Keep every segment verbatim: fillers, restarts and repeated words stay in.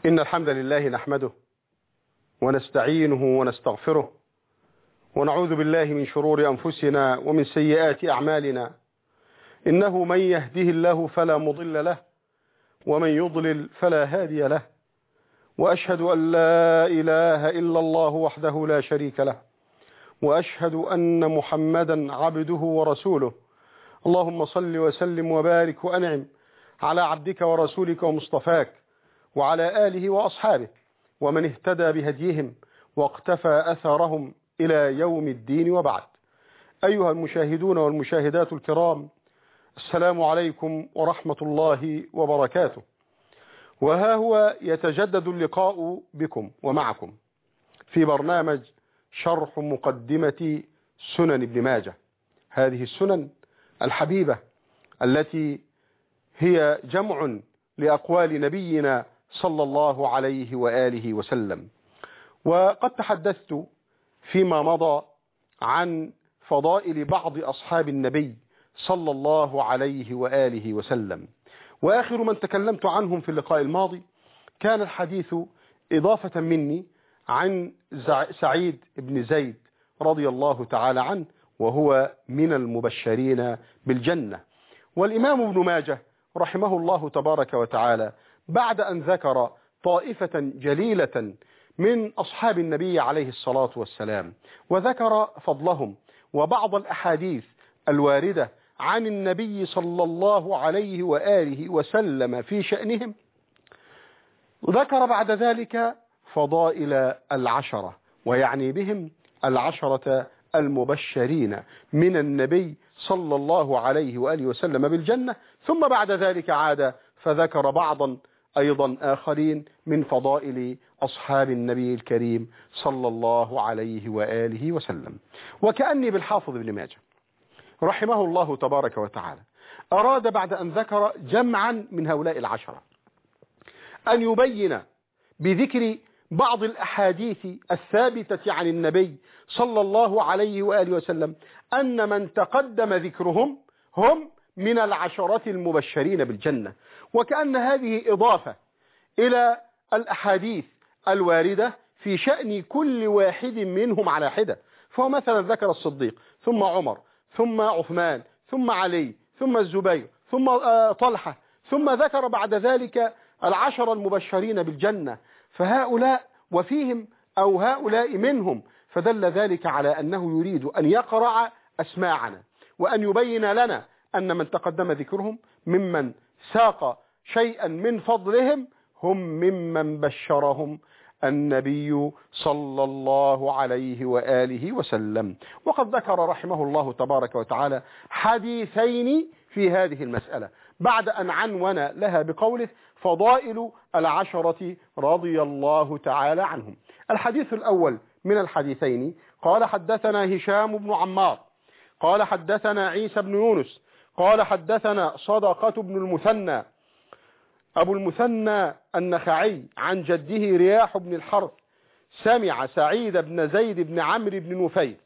إن الحمد لله نحمده ونستعينه ونستغفره ونعوذ بالله من شرور أنفسنا ومن سيئات أعمالنا. إنه من يهده الله فلا مضل له ومن يضلل فلا هادي له، وأشهد أن لا إله إلا الله وحده لا شريك له، وأشهد أن محمدا عبده ورسوله. اللهم صل وسلم وبارك وأنعم على عبدك ورسولك ومصطفاك وعلى آله وأصحابه ومن اهتدى بهديهم واقتفى أثرهم إلى يوم الدين، وبعد. أيها المشاهدون والمشاهدات الكرام، السلام عليكم ورحمة الله وبركاته. وها هو يتجدد اللقاء بكم ومعكم في برنامج شرح مقدمة سنن ابن ماجه، هذه السنن الحبيبة التي هي جمع لأقوال نبينا صلى الله عليه وآله وسلم. وقد تحدثت فيما مضى عن فضائل بعض أصحاب النبي صلى الله عليه وآله وسلم، وآخر من تكلمت عنهم في اللقاء الماضي كان الحديث إضافة مني عن سعيد بن زيد رضي الله تعالى عنه، وهو من المبشرين بالجنة. والإمام ابن ماجه رحمه الله تبارك وتعالى بعد أن ذكر طائفة جليلة من أصحاب النبي عليه الصلاة والسلام وذكر فضلهم وبعض الأحاديث الواردة عن النبي صلى الله عليه وآله وسلم في شأنهم، ذكر بعد ذلك فضائل العشرة، ويعني بهم العشرة المبشرين من النبي صلى الله عليه وآله وسلم بالجنة. ثم بعد ذلك عاد فذكر بعضا أيضا آخرين من فضائل أصحاب النبي الكريم صلى الله عليه وآله وسلم. وكأني بالحافظ ابن ماجه رحمه الله تبارك وتعالى أراد بعد أن ذكر جمعا من هؤلاء العشرة أن يبين بذكر بعض الأحاديث الثابتة عن النبي صلى الله عليه وآله وسلم أن من تقدم ذكرهم هم من العشرة المبشرين بالجنة، وكأن هذه إضافة إلى الأحاديث الواردة في شأن كل واحد منهم على حدة. فهو مثلا ذكر الصديق ثم عمر ثم عثمان ثم علي ثم الزبير ثم طلحة، ثم ذكر بعد ذلك العشر المبشرين بالجنة، فهؤلاء وفيهم أو هؤلاء منهم، فدل ذلك على أنه يريد أن يقرأ أسماعنا وأن يبين لنا أن من تقدم ذكرهم ممن ساق شيئا من فضلهم هم ممن بشرهم النبي صلى الله عليه وآله وسلم. وقد ذكر رحمه الله تبارك وتعالى حديثين في هذه المسألة بعد أن عنون لها بقوله فضائل العشرة رضي الله تعالى عنهم. الحديث الأول من الحديثين قال حدثنا هشام بن عمار قال حدثنا عيسى بن يونس قال حدثنا صدقة بن المثنى أبو المثنى النخعي عن جده رياح بن الحرث سمع سعيد بن زيد بن عمرو بن نفيل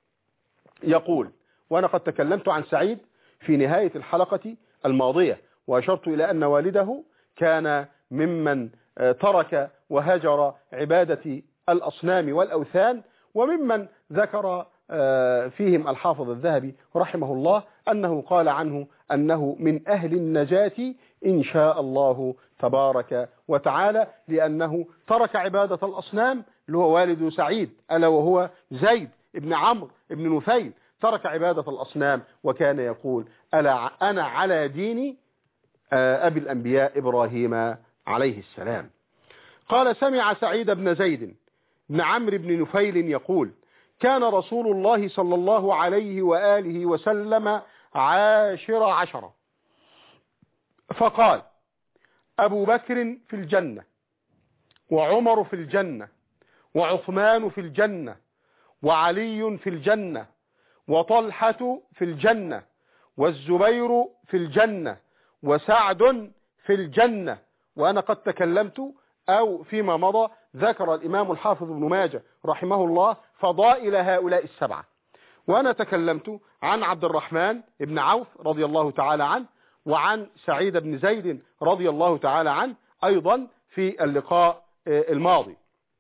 يقول، وأنا قد تكلمت عن سعيد في نهاية الحلقة الماضية وأشرت إلى أن والده كان ممن ترك وهجر عبادة الأصنام والأوثان، وممن ذكر فيهم الحافظ الذهبي رحمه الله أنه قال عنه أنه من أهل النجاة إن شاء الله تبارك وتعالى، لأنه ترك عبادة الأصنام اللي هو والد سعيد ألا وهو زيد بن عمرو بن نفيل، ترك عبادة الأصنام وكان يقول ألا أنا على دين أبي الأنبياء إبراهيم عليه السلام. قال سمع سعيد بن زيد بن عمرو بن نفيل يقول كان رسول الله صلى الله عليه وآله وسلم عاشر عشرة، فقال أبو بكر في الجنة وعمر في الجنة وعثمان في الجنة وعلي في الجنة وطلحة في الجنة والزبير في الجنة وسعد في الجنة. وأنا قد تكلمت أو فيما مضى ذكر الإمام الحافظ ابن ماجه رحمه الله فضائل هؤلاء السبعة، وأنا تكلمت عن عبد الرحمن بن عوف رضي الله تعالى عنه وعن سعيد بن زيد رضي الله تعالى عنه أيضا في اللقاء الماضي.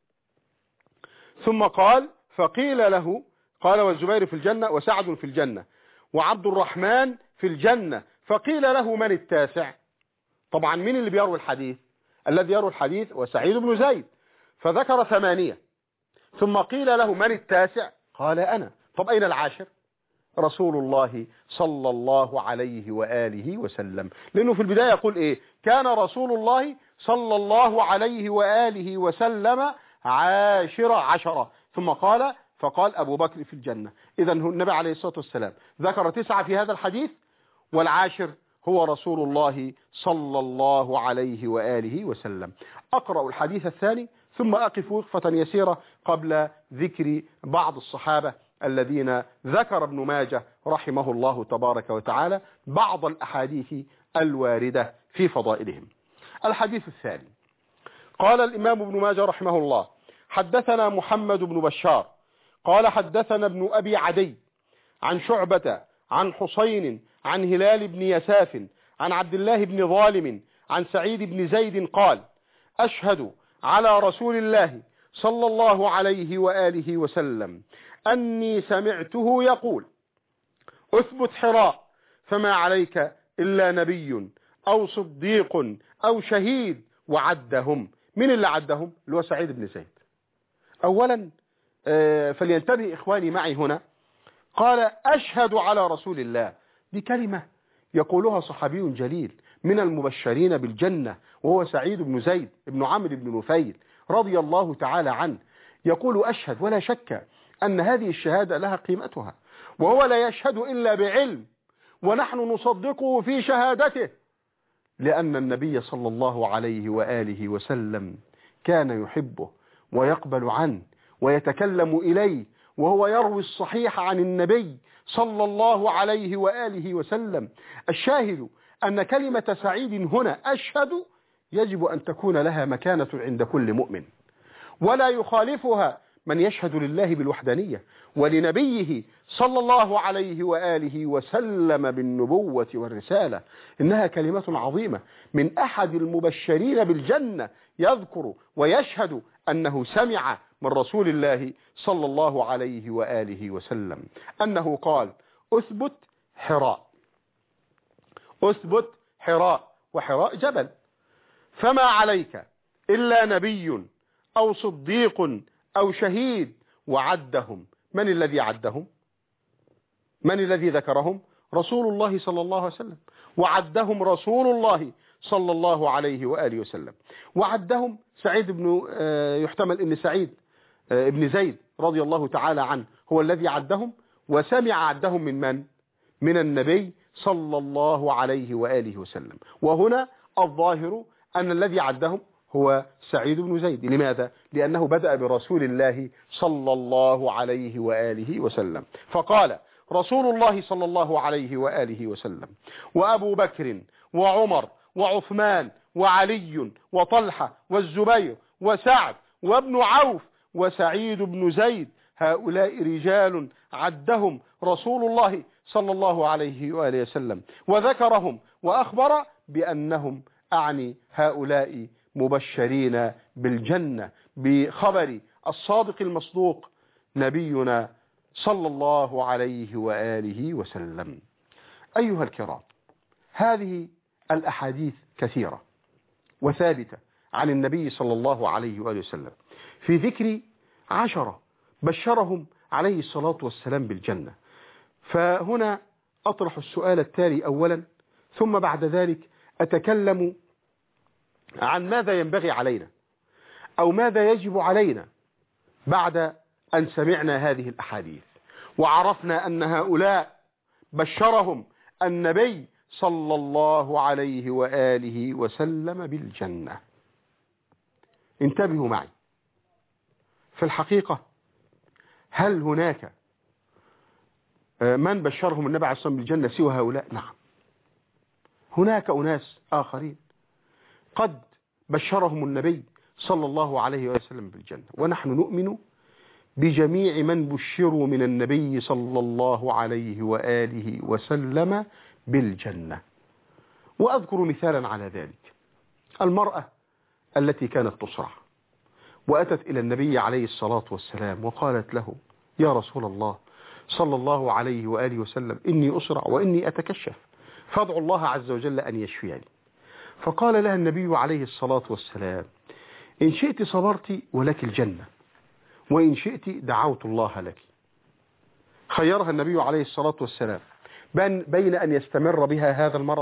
ثم قال فقيل له، قال والزبير في الجنة وسعد في الجنة وعبد الرحمن في الجنة، فقيل له من التاسع؟ طبعا مين اللي بيروي الحديث؟ الذي يروي الحديث وسعيد بن زيد، فذكر ثمانية. ثم قيل له من التاسع؟ قال أنا. طب أين العاشر؟ رسول الله صلى الله عليه وآله وسلم. لأنه في البداية يقول إيه؟ كان رسول الله صلى الله عليه وآله وسلم عاشر عشرة، ثم قال فقال أبو بكر في الجنة. إذا النبي عليه الصلاة والسلام ذكر تسعة في هذا الحديث، والعاشر هو رسول الله صلى الله عليه وآله وسلم. أقرأ الحديث الثاني ثم أقف وقفة يسيرة قبل ذكر بعض الصحابة الذين ذكر ابن ماجه رحمه الله تبارك وتعالى بعض الأحاديث الواردة في فضائلهم. الحديث الثاني، قال الإمام ابن ماجه رحمه الله حدثنا محمد بن بشار قال حدثنا ابن أبي عدي عن شعبة عن حسين عن هلال بن يساف عن عبد الله بن ظالم عن سعيد بن زيد قال أشهد على رسول الله صلى الله عليه وآله وسلم أني سمعته يقول أثبت حراء فما عليك إلا نبي أو صديق أو شهيد، وعدهم. من اللي عدهم؟ اللي هو سعيد بن زيد. أولا فلينتبه إخواني معي هنا، قال أشهد على رسول الله، دي كلمة يقولها صحابي جليل من المبشرين بالجنة، وهو سعيد بن زيد بن عمرو بن نفيل رضي الله تعالى عنه، يقول أشهد، ولا شك أن هذه الشهادة لها قيمتها، وهو لا يشهد إلا بعلم، ونحن نصدقه في شهادته، لأن النبي صلى الله عليه وآله وسلم كان يحبه ويقبل عنه ويتكلم إليه، وهو يروي الصحيح عن النبي صلى الله عليه وآله وسلم. الشاهد أن كلمة سعيد هنا أشهد يجب أن تكون لها مكانة عند كل مؤمن، ولا يخالفها من يشهد لله بالوحدانية ولنبيه صلى الله عليه وآله وسلم بالنبوة والرسالة. إنها كلمة عظيمة من أحد المبشرين بالجنة يذكر ويشهد أنه سمع من رسول الله صلى الله عليه وآله وسلم أنه قال أثبت حراء، أثبت حراء، وحراء جبل، فما عليك إلا نبي أو صديق أو شهيد، وعدهم. من الذي عدهم؟ من الذي ذكرهم؟ رسول الله صلى الله عليه وسلم، وعدهم رسول الله صلى الله عليه وآله وسلم. وعدهم سعيد بن يحتمل أن سعيد ابن زيد رضي الله تعالى عنه هو الذي عدهم، وسمع عدهم من من؟ من النبي صلى الله عليه وآله وسلم. وهنا الظاهر أن الذي عدهم هو سعيد بن زيد. لماذا؟ لأنه بدأ برسول الله صلى الله عليه وآله وسلم، فقال رسول الله صلى الله عليه وآله وسلم وأبو بكر وعمر وعثمان وعلي وطلحة والزبير وسعد وابن عوف وسعيد بن زيد، هؤلاء رجال عدهم رسول الله صلى الله عليه وآله وسلم، وذكرهم وأخبر بأنهم أعني هؤلاء مبشرين بالجنة بخبر الصادق المصدوق نبينا صلى الله عليه وآله وسلم. أيها الكرام، هذه الأحاديث كثيرة وثابتة عن النبي صلى الله عليه وآله وسلم في ذكر عشرة بشرهم عليه الصلاة والسلام بالجنة. فهنا أطرح السؤال التالي أولا، ثم بعد ذلك أتكلم عن ماذا ينبغي علينا أو ماذا يجب علينا بعد أن سمعنا هذه الأحاديث وعرفنا أن هؤلاء بشرهم النبي صلى الله عليه وآله وسلم بالجنة. انتبهوا معي، في الحقيقة هل هناك من بشرهم النبي عليه الصلاة والسلام بالجنة سوى هؤلاء؟ نعم، هناك أناس آخرين قد بشرهم النبي صلى الله عليه وسلم بالجنة، ونحن نؤمن بجميع من بشروا من النبي صلى الله عليه وآله وسلم بالجنة. وأذكر مثالا على ذلك، المرأة التي كانت تصرع، وأتت إلى النبي عليه الصلاة والسلام وقالت له: يا رسول الله صلى الله عليه وآله وسلم، إني أسرع وإني أتكشف، فادعو الله عز وجل أن يشفيني. فقال لها النبي عليه الصلاة والسلام: إن شئت صبرت ولك الجنة، وإن شئت دعوت الله لك. خيرها النبي عليه الصلاة والسلام بين أن يستمر بها هذا المرض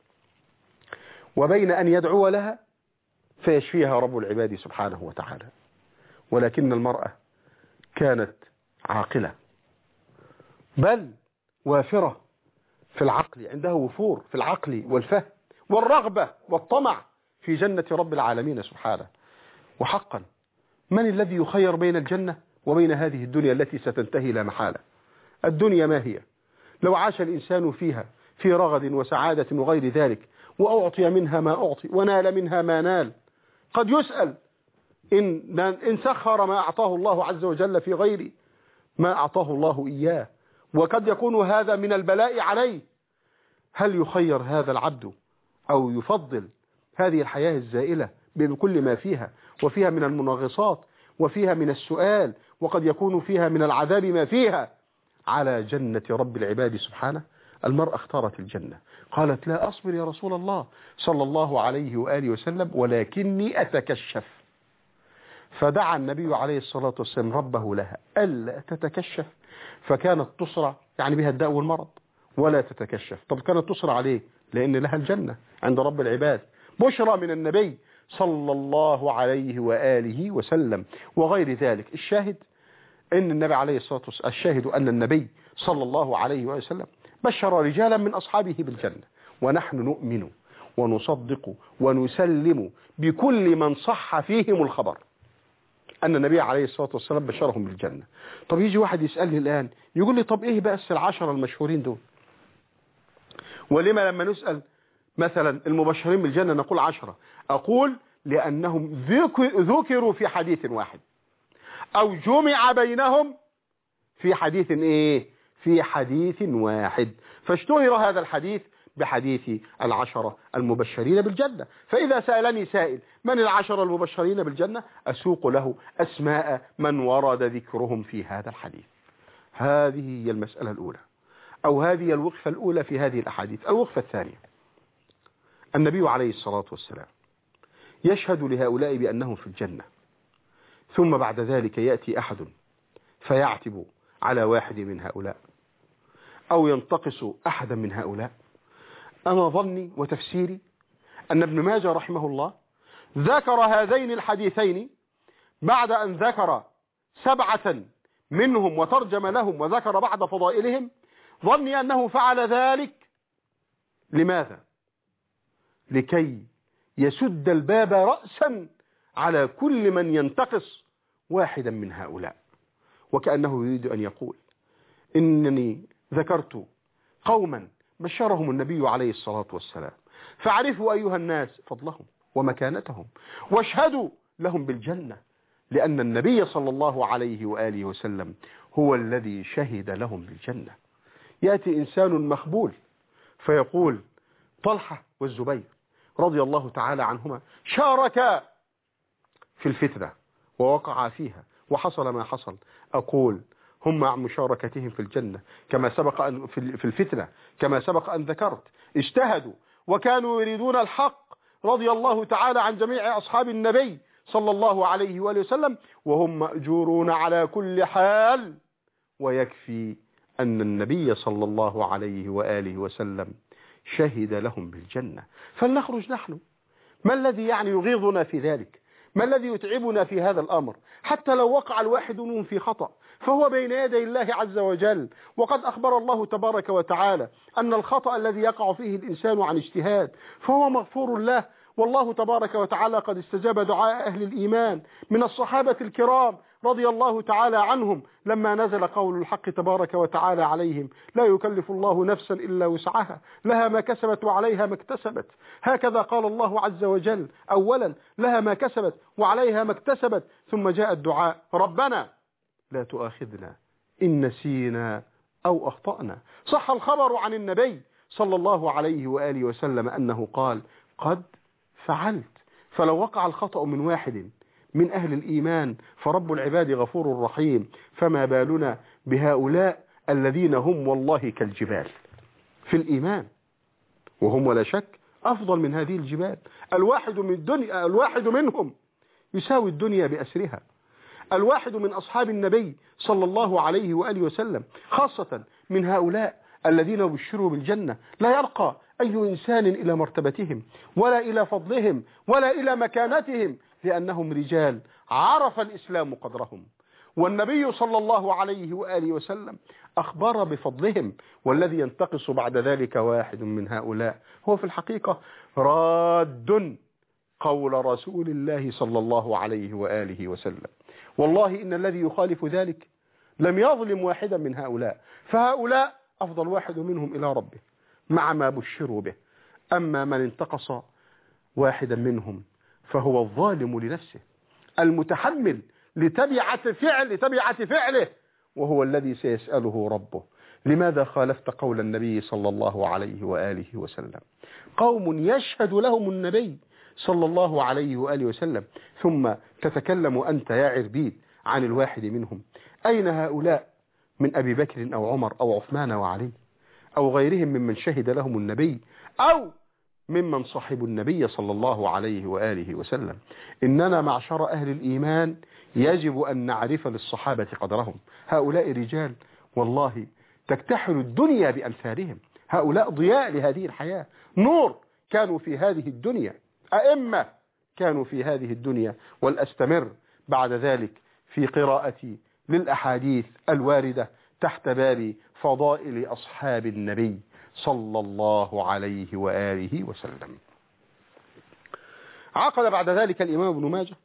وبين أن يدعو لها فيشفيها رب العباد سبحانه وتعالى. ولكن المرأة كانت عاقلة، بل وافرة في العقل، عندها وفور في العقل والفهم والرغبة والطمع في جنة رب العالمين سبحانه. وحقا من الذي يخير بين الجنة وبين هذه الدنيا التي ستنتهي لا محالة؟ الدنيا ما هي؟ لو عاش الإنسان فيها في رغد وسعادة وغير ذلك، وأعطي منها ما أعطي ونال منها ما نال، قد يسأل إن, إن سخر ما أعطاه الله عز وجل في غير ما أعطاه الله إياه، وقد يكون هذا من البلاء عليه. هل يخير هذا العبد أو يفضل هذه الحياة الزائلة بكل ما فيها، وفيها من المنغصات وفيها من السؤال وقد يكون فيها من العذاب ما فيها، على جنة رب العباد سبحانه؟ المرأة اختارت الجنة، قالت: لا أصبر يا رسول الله صلى الله عليه وآله وسلم، ولكني أتكشف. فدعا النبي عليه الصلاة والسلام ربه لها ألا تتكشف، فكانت تصرع، يعني بها الداء والمرض، ولا تتكشف. طب كانت تصرع عليه؟ لأن لها الجنة عند رب العباد، بشرى من النبي صلى الله عليه وآله وسلم وغير ذلك. الشاهد أن النبي عليه الصلاة والسلام الشاهد أن النبي صلى الله عليه وآله وسلم بشر رجالا من أصحابه بالجنة، ونحن نؤمن ونصدق ونسلم بكل من صح فيهم الخبر أن النبي عليه الصلاة والسلام بشرهم بالجنة. طب يجي واحد يسألني الآن يقول لي: طب إيه بس العشرة المشهورين دول؟ ولما لما نسأل مثلا المبشرين بالجنة نقول عشرة؟ أقول لأنهم ذكروا في حديث واحد، أو جمع بينهم في حديث إيه؟ في حديث واحد، فاشتهر هذا الحديث بحديث العشرة المبشرين بالجنة. فإذا سألني سائل من العشرة المبشرين بالجنة، أسوق له أسماء من ورد ذكرهم في هذا الحديث. هذه هي المسألة الأولى، أو هذه الوقفة الأولى في هذه الأحاديث. الوقفة الثانية: النبي عليه الصلاة والسلام يشهد لهؤلاء بأنهم في الجنة، ثم بعد ذلك يأتي أحد فيعتب على واحد من هؤلاء أو ينتقص أحدا من هؤلاء. أما ظني وتفسيري أن ابن ماجه رحمه الله ذكر هذين الحديثين بعد أن ذكر سبعة منهم وترجم لهم وذكر بعض فضائلهم. ظني أنه فعل ذلك لماذا؟ لكي يسد الباب رأسا على كل من ينتقص واحدا من هؤلاء، وكأنه يريد أن يقول: إنني ذكرت قوما بشرهم النبي عليه الصلاة والسلام، فاعرفوا أيها الناس فضلهم ومكانتهم واشهدوا لهم بالجنة، لأن النبي صلى الله عليه وآله وسلم هو الذي شهد لهم بالجنة. يأتي إنسان مخبول فيقول: طلحة والزبير رضي الله تعالى عنهما شاركا في الفتنة ووقع فيها وحصل ما حصل. أقول: هم مع مشاركتهم في الجنة كما سبق أن في الفتنة كما سبق أن ذكرت اجتهدوا وكانوا يريدون الحق رضي الله تعالى عن جميع أصحاب النبي صلى الله عليه وآله وسلم، وهم مأجورون على كل حال. ويكفي أن النبي صلى الله عليه وآله وسلم شهد لهم بالجنة. فلنخرج نحن، ما الذي يعني يغيظنا في ذلك؟ ما الذي يتعبنا في هذا الأمر؟ حتى لو وقع الواحد منهم في خطأ فهو بين يدي الله عز وجل، وقد أخبر الله تبارك وتعالى أن الخطأ الذي يقع فيه الإنسان عن اجتهاد فهو مغفور له. والله تبارك وتعالى قد استجاب دعاء أهل الإيمان من الصحابة الكرام رضي الله تعالى عنهم لما نزل قول الحق تبارك وتعالى عليهم: لا يكلف الله نفسا إلا وسعها لها ما كسبت وعليها ما اكتسبت. هكذا قال الله عز وجل: أولا لها ما كسبت وعليها ما اكتسبت، ثم جاء الدعاء: ربنا لا تؤاخذنا إن نسينا أو أخطأنا. صح الخبر عن النبي صلى الله عليه وآله وسلم أنه قال: قد فعلت. فلو وقع الخطأ من واحد من أهل الإيمان فرب العباد غفور رحيم، فما بالنا بهؤلاء الذين هم والله كالجبال في الإيمان، وهم ولا شك أفضل من هذه الجبال. الواحد من الدنيا الواحد منهم يساوي الدنيا بأسرها. الواحد من أصحاب النبي صلى الله عليه وآله وسلم، خاصة من هؤلاء الذين بشروا بالجنة، لا يرقى أي إنسان إلى مرتبتهم ولا إلى فضلهم ولا إلى مكانتهم، لأنهم رجال عرف الإسلام قدرهم. والنبي صلى الله عليه وآله وسلم أخبر بفضلهم، والذي ينتقص بعد ذلك واحد من هؤلاء هو في الحقيقة راد قول رسول الله صلى الله عليه وآله وسلم. والله إن الذي يخالف ذلك لم يظلم واحدا من هؤلاء، فهؤلاء أفضل واحد منهم إلى ربه مع ما بشروا به. أما من انتقص واحدا منهم فهو الظالم لنفسه المتحمل لتبعة فعل لتبعة فعله، وهو الذي سيسأله ربه لماذا خالفت قول النبي صلى الله عليه وآله وسلم. قوم يشهد لهم النبي صلى الله عليه وآله وسلم، ثم تتكلم أنت يا عربيد عن الواحد منهم. أين هؤلاء من أبي بكر أو عمر أو عثمان وعلي أو غيرهم ممن شهد لهم النبي أو ممن صحبوا النبي صلى الله عليه وآله وسلم؟ إننا معشر أهل الإيمان يجب أن نعرف للصحابة قدرهم. هؤلاء رجال والله تكتحل الدنيا بأمثالهم، هؤلاء ضياء لهذه الحياة، نور كانوا في هذه الدنيا، أئمة كانوا في هذه الدنيا. والأستمر بعد ذلك في قراءتي للأحاديث الواردة تحت باب فضائل أصحاب النبي صلى الله عليه وآله وسلم. عقد بعد ذلك الإمام ابن ماجه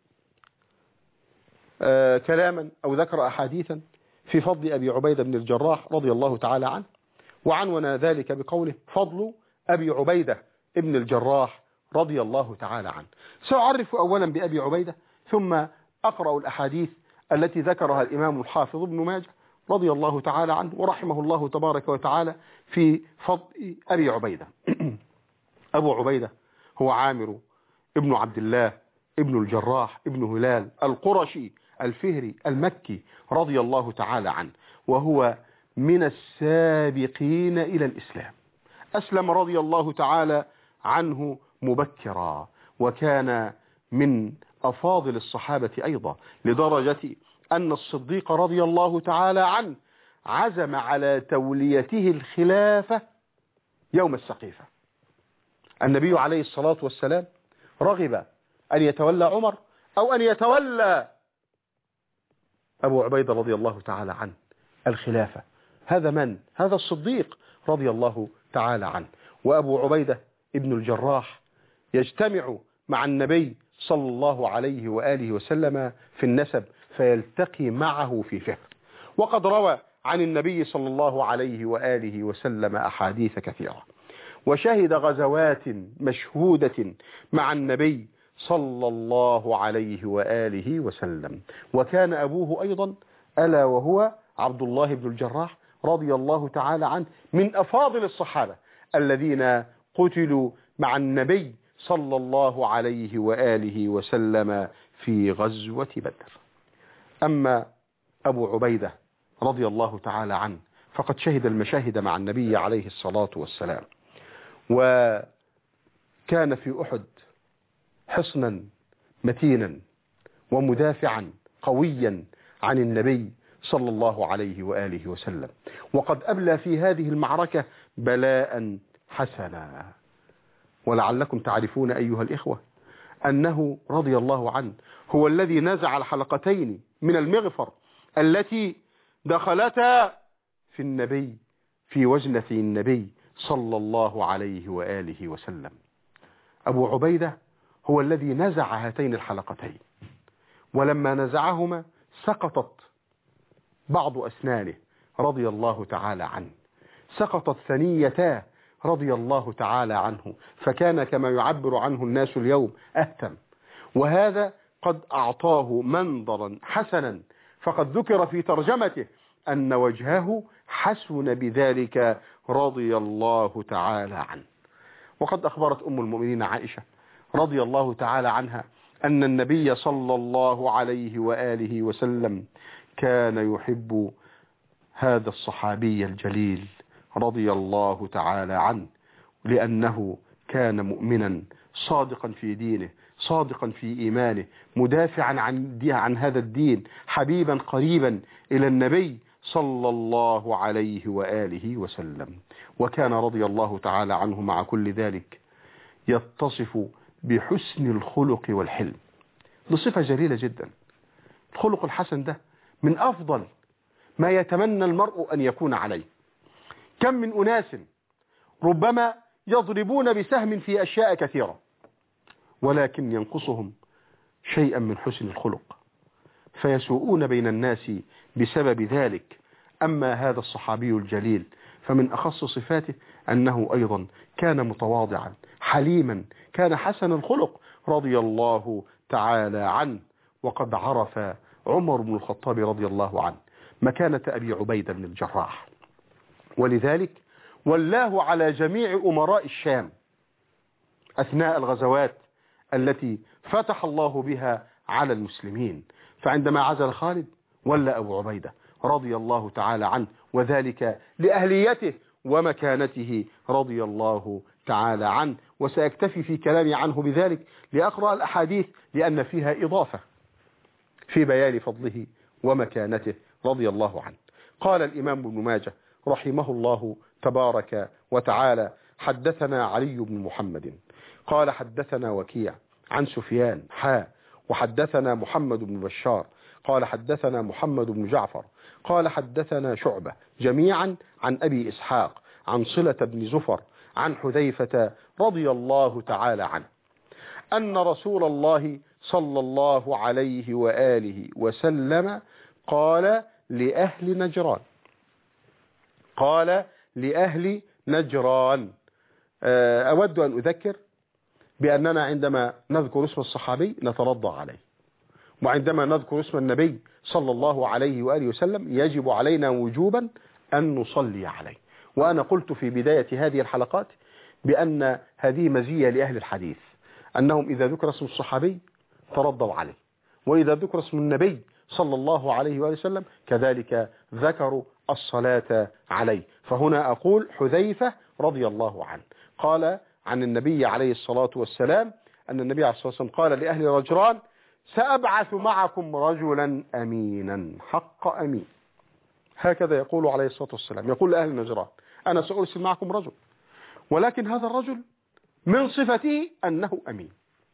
آه كلاما أو ذكر أحاديثا في فضل أبي عبيدة بن الجراح رضي الله تعالى عنه، وعنون ذلك بقوله فضل أبي عبيدة بن الجراح رضي الله تعالى عنه. سأعرف أولا بأبي عبيدة ثم أقرأ الأحاديث التي ذكرها الإمام الحافظ ابن ماجه رضي الله تعالى عنه ورحمه الله تبارك وتعالى في فضل أبي عبيدة. أبو عبيدة هو عامر ابن عبد الله ابن الجراح ابن هلال القرشي الفهري المكي رضي الله تعالى عنه، وهو من السابقين إلى الإسلام. أسلم رضي الله تعالى عنه مبكرا، وكان من أفاضل الصحابة أيضا، لدرجة أن الصديق رضي الله تعالى عنه عزم على توليته الخلافة يوم السقيفة. النبي عليه الصلاة والسلام رغب أن يتولى عمر أو أن يتولى أبو عبيدة رضي الله تعالى عنه الخلافة. هذا من؟ هذا الصديق رضي الله تعالى عنه. وأبو عبيدة ابن الجراح يجتمع مع النبي صلى الله عليه وآله وسلم في النسب، فيلتقي معه في فهر. وقد روى عن النبي صلى الله عليه وآله وسلم أحاديث كثيرة، وشهد غزوات مشهودة مع النبي صلى الله عليه وآله وسلم. وكان أبوه أيضا ألا وهو عبد الله بن الجراح رضي الله تعالى عنه من أفاضل الصحابة الذين قتلوا مع النبي صلى الله عليه وآله وسلم في غزوة بدر. أما أبو عبيدة رضي الله تعالى عنه فقد شهد المشاهد مع النبي عليه الصلاة والسلام، وكان في أحد حصنا متينا ومدافعا قويا عن النبي صلى الله عليه وآله وسلم، وقد أبلى في هذه المعركة بلاء حسنا. ولعلكم تعرفون أيها الإخوة أنه رضي الله عنه هو الذي نزع الحلقتين من المغفر التي دخلتا في النبي في وجنة النبي صلى الله عليه وآله وسلم. أبو عبيدة هو الذي نزع هاتين الحلقتين، ولما نزعهما سقطت بعض أسنانه رضي الله تعالى عنه، سقطت ثنيتاه رضي الله تعالى عنه، فكان كما يعبر عنه الناس اليوم أهتم. وهذا قد أعطاه منظرا حسنا، فقد ذكر في ترجمته أن وجهه حسن بذلك رضي الله تعالى عنه. وقد أخبرت أم المؤمنين عائشة رضي الله تعالى عنها أن النبي صلى الله عليه وآله وسلم كان يحب هذا الصحابي الجليل رضي الله تعالى عنه، لأنه كان مؤمنا صادقا في دينه، صادقا في إيمانه، مدافعا عن, عن هذا الدين، حبيبا قريبا إلى النبي صلى الله عليه وآله وسلم. وكان رضي الله تعالى عنه مع كل ذلك يتصف بحسن الخلق والحلم، بصفة جليلة جدا. الخلق الحسن ده من أفضل ما يتمنى المرء أن يكون عليه. كم من أناس ربما يضربون بسهم في أشياء كثيرة، ولكن ينقصهم شيئا من حسن الخلق فيسوءون بين الناس بسبب ذلك. أما هذا الصحابي الجليل فمن أخص صفاته أنه أيضا كان متواضعا حليما، كان حسن الخلق رضي الله تعالى عنه. وقد عرف عمر بن الخطاب رضي الله عنه مكانة أبي عبيدة بن الجراح، ولذلك ولاه على جميع أمراء الشام أثناء الغزوات التي فتح الله بها على المسلمين. فعندما عزل خالد ولى أبو عبيدة رضي الله تعالى عنه، وذلك لأهليته ومكانته رضي الله تعالى عنه. وسأكتفي في كلامي عنه بذلك لأقرأ الأحاديث لأن فيها إضافة في بيان فضله ومكانته رضي الله عنه. قال الإمام ابن ماجه رحمه الله تبارك وتعالى: حدثنا علي بن محمد قال حدثنا وكيع عن سفيان حا وحدثنا محمد بن بشار قال حدثنا محمد بن جعفر قال حدثنا شعبة جميعا عن أبي إسحاق عن صلة بن زفر عن حذيفة رضي الله تعالى عنه أن رسول الله صلى الله عليه وآله وسلم قال لأهل نجران قال لأهل نجران أود أن أذكر بأننا عندما نذكر اسم الصحابي نترضى عليه، وعندما نذكر اسم النبي صلى الله عليه وآله وسلم يجب علينا وجوبا أن نصلي عليه. وأنا قلت في بداية هذه الحلقات بأن هذه مزية لأهل الحديث، أنهم إذا ذكر اسم الصحابي ترضوا عليه، وإذا ذكر اسم النبي صلى الله عليه وآله وسلم كذلك ذكروا الصلاة عليه. فهنا أقول حذيفة رضي الله عنه قال عن النبي عليه الصلاة والسلام أن النبي عليه الصلاة والسلام قال لأهل نجران: سأبعث معكم رجلا أمينا حق أمين. هكذا يقول عليه الصلاة والسلام، يقول لأهل نجران: أنا سأرسل معكم رجل، ولكن هذا الرجل من صفته أنه أمين،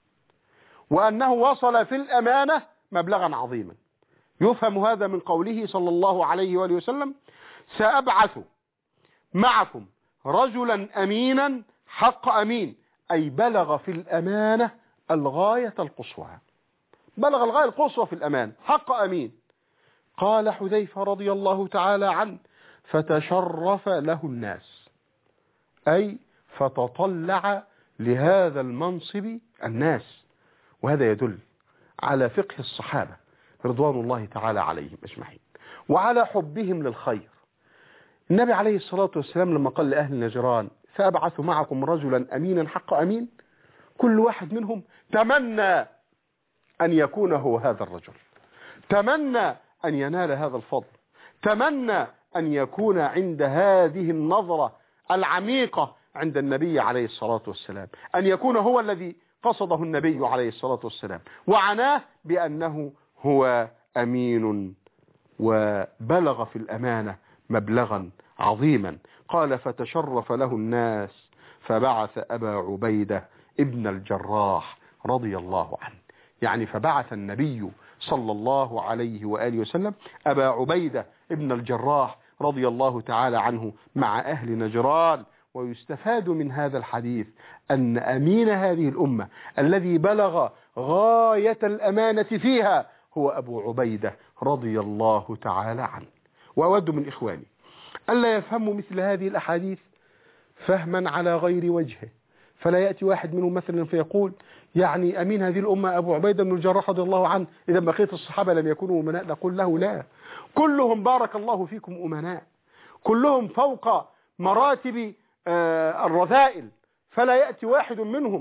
وأنه وصل في الأمانة مبلغا عظيما. يفهم هذا من قوله صلى الله عليه وآله وسلم: سأبعث معكم رجلا أمينا حق أمين، أي بلغ في الأمانة الغاية القصوى، بلغ الغاية القصوى في الأمان، حق أمين. قال حذيفة رضي الله تعالى عنه: فتشرف له الناس، أي فتطلع لهذا المنصب الناس. وهذا يدل على فقه الصحابة رضوان الله تعالى عليهم أجمعين وعلى حبهم للخير. النبي عليه الصلاة والسلام لما قال لأهل نجران: سأبعث معكم رجلا أمينا حق أمين، كل واحد منهم تمنى أن يكون هو هذا الرجل، تمنى أن ينال هذا الفضل، تمنى أن يكون عند هذه النظرة العميقة عند النبي عليه الصلاة والسلام، أن يكون هو الذي قصده النبي عليه الصلاة والسلام وعناه بأنه هو أمين وبلغ في الأمانة مبلغا عظيما. قال: فتشرف له الناس فبعث أبا عبيدة ابن الجراح رضي الله عنه، يعني فبعث النبي صلى الله عليه وآله وسلم أبا عبيدة ابن الجراح رضي الله تعالى عنه مع أهل نجران. ويستفاد من هذا الحديث أن أمين هذه الأمة الذي بلغ غاية الأمانة فيها هو أبو عبيدة رضي الله تعالى عنه. وأود من إخواني ألا يفهموا مثل هذه الأحاديث فهما على غير وجهه، فلا يأتي واحد منهم مثلا فيقول: يعني أمين هذه الأمة أبو عبيدة بن الجراح رضي الله عنه، إذا بقية الصحابة لم يكونوا أمناء. نقول له: لا، كلهم بارك الله فيكم أمناء، كلهم فوق مراتب الرذائل، فلا يأتي واحد منهم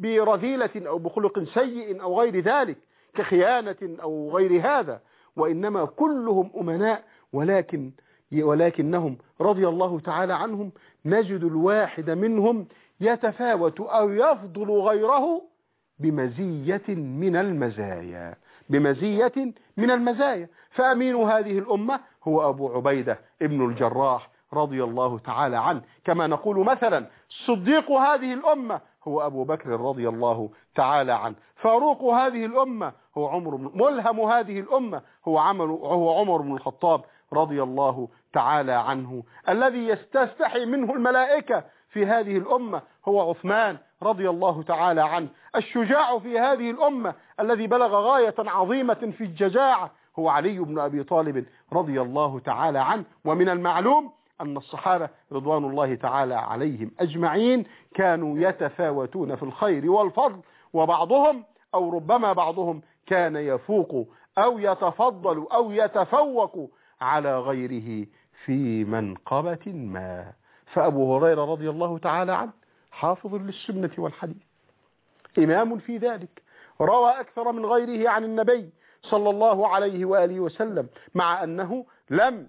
برذيلة أو بخلق سيء أو غير ذلك كخيانة أو غير هذا، وإنما كلهم أمناء، ولكن ولكنهم رضي الله تعالى عنهم نجد الواحد منهم يتفاوت أو يفضل غيره بمزية من المزايا بمزية من المزايا فأمين هذه الأمة هو أبو عبيدة ابن الجراح رضي الله تعالى عنه، كما نقول مثلا صديق هذه الأمة هو أبو بكر رضي الله تعالى عنه، فاروق هذه الأمة هو عمر بن ملهم هذه الأمة هو عمر هو عمر بن الخطاب رضي الله تعالى عنه، الذي يستستحي منه الملائكة في هذه الأمة هو عثمان رضي الله تعالى عنه، الشجاع في هذه الأمة الذي بلغ غاية عظيمة في الشجاعة هو علي بن أبي طالب رضي الله تعالى عنه. ومن المعلوم أن الصحابة رضوان الله تعالى عليهم أجمعين كانوا يتفاوتون في الخير والفضل، وبعضهم أو ربما بعضهم كان يفوق أو يتفضل أو يتفوق على غيره في منقبة ما. فأبو هريرة رضي الله تعالى عنه حافظ للسنة والحديث، إمام في ذلك، روى أكثر من غيره عن النبي صلى الله عليه وآله وسلم، مع أنه لم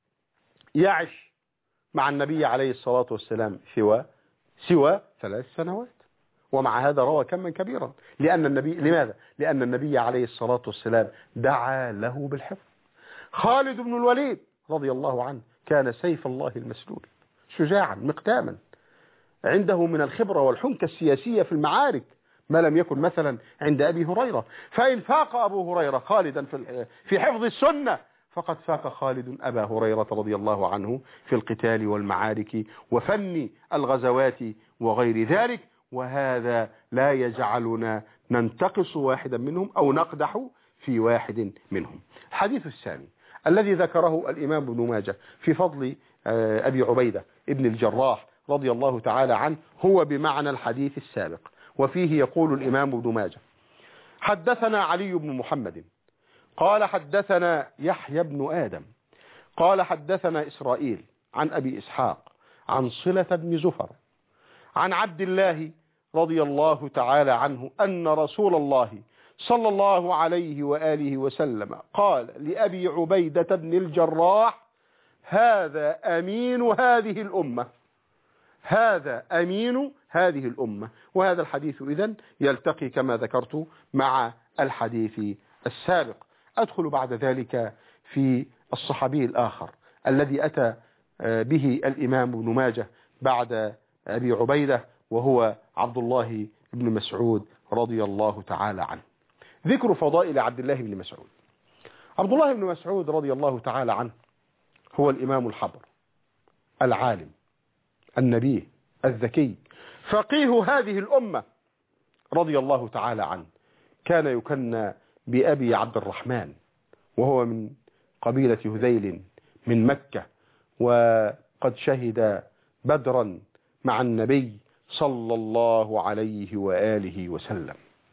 يعش مع النبي عليه الصلاة والسلام سوى سوى ثلاث سنوات، ومع هذا روى كما كبيرا. لأن النبي لماذا؟ لأن النبي عليه الصلاة والسلام دعا له بالحفظ. خالد بن الوليد رضي الله عنه كان سيف الله المسلول، شجاعا مقداما، عنده من الخبرة والحنكة السياسية في المعارك ما لم يكن مثلا عند أبي هريرة. فإن فاق أبو هريرة خالدا في حفظ السنة فقد فاق خالد أبا هريرة رضي الله عنه في القتال والمعارك وفن الغزوات وغير ذلك، وهذا لا يجعلنا ننتقص واحدا منهم أو نقدح في واحد منهم. الحديث الثاني الذي ذكره الإمام ابن ماجه في فضل أبي عبيدة ابن الجراح رضي الله تعالى عنه هو بمعنى الحديث السابق، وفيه يقول الإمام ابن ماجه: حدثنا علي بن محمد قال حدثنا يحيى بن آدم قال حدثنا إسرائيل عن أبي إسحاق عن صلة بن زفر عن عبد الله رضي الله تعالى عنه أن رسول الله صلى الله عليه وآله وسلم قال لأبي عبيدة بن الجراح: هذا أمين هذه الأمة هذا أمين هذه الأمة. وهذا الحديث إذن يلتقي كما ذكرت مع الحديث السابق. أدخل بعد ذلك في الصحابي الآخر الذي أتى به الإمام ابن ماجه بعد أبي عبيدة، وهو عبد الله بن مسعود رضي الله تعالى عنه. ذكر فضائل عبد الله بن مسعود. عبد الله بن مسعود رضي الله تعالى عنه هو الإمام الحبر العالم النبي الذكي فقيه هذه الأمة رضي الله تعالى عنه، كان يكنى بأبي عبد الرحمن، وهو من قبيلة هذيل من مكة، وقد شهد بدرا مع النبي صلى الله عليه وآله وسلم.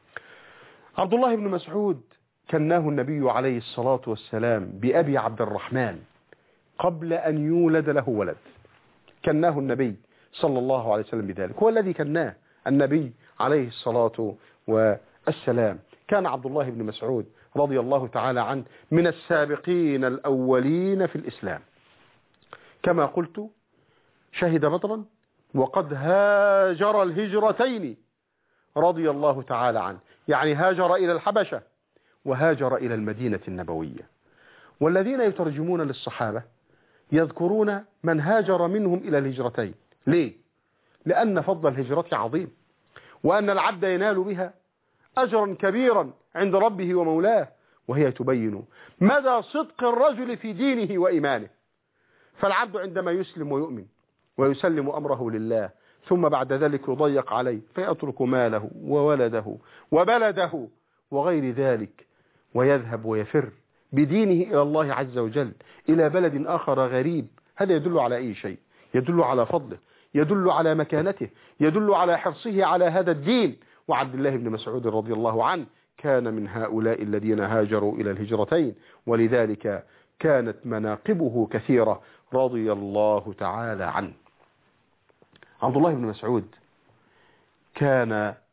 عبد الله بن مسعود كناه النبي عليه الصلاة والسلام بأبي عبد الرحمن قبل أن يولد له ولد، كناه النبي صلى الله عليه وسلم بذلك، هو الذي كناه النبي عليه الصلاة والسلام. كان عبد الله بن مسعود رضي الله تعالى عنه من السابقين الأولين في الإسلام، كما قلت شهد بدرا وقد هاجر الهجرتين رضي الله تعالى عنه، يعني هاجر إلى الحبشة وهاجر إلى المدينة النبوية. والذين يترجمون للصحابة يذكرون من هاجر منهم إلى الهجرتين. ليه؟ لأن فضل الهجرة عظيم، وأن العبد ينال بها أجرا كبيرا عند ربه ومولاه، وهي تبين مدى صدق الرجل في دينه وإيمانه. فالعبد عندما يسلم ويؤمن ويسلم أمره لله ثم بعد ذلك يضيق عليه فيترك ماله وولده وبلده وغير ذلك ويذهب ويفر بدينه إلى الله عز وجل إلى بلد آخر غريب، هذا يدل على أي شيء؟ يدل على فضله، يدل على مكانته، يدل على حرصه على هذا الدين. وعبد الله بن مسعود رضي الله عنه كان من هؤلاء الذين هاجروا إلى الهجرتين، ولذلك كانت مناقبه كثيرة رضي الله تعالى عنه. عبد الله بن مسعود كان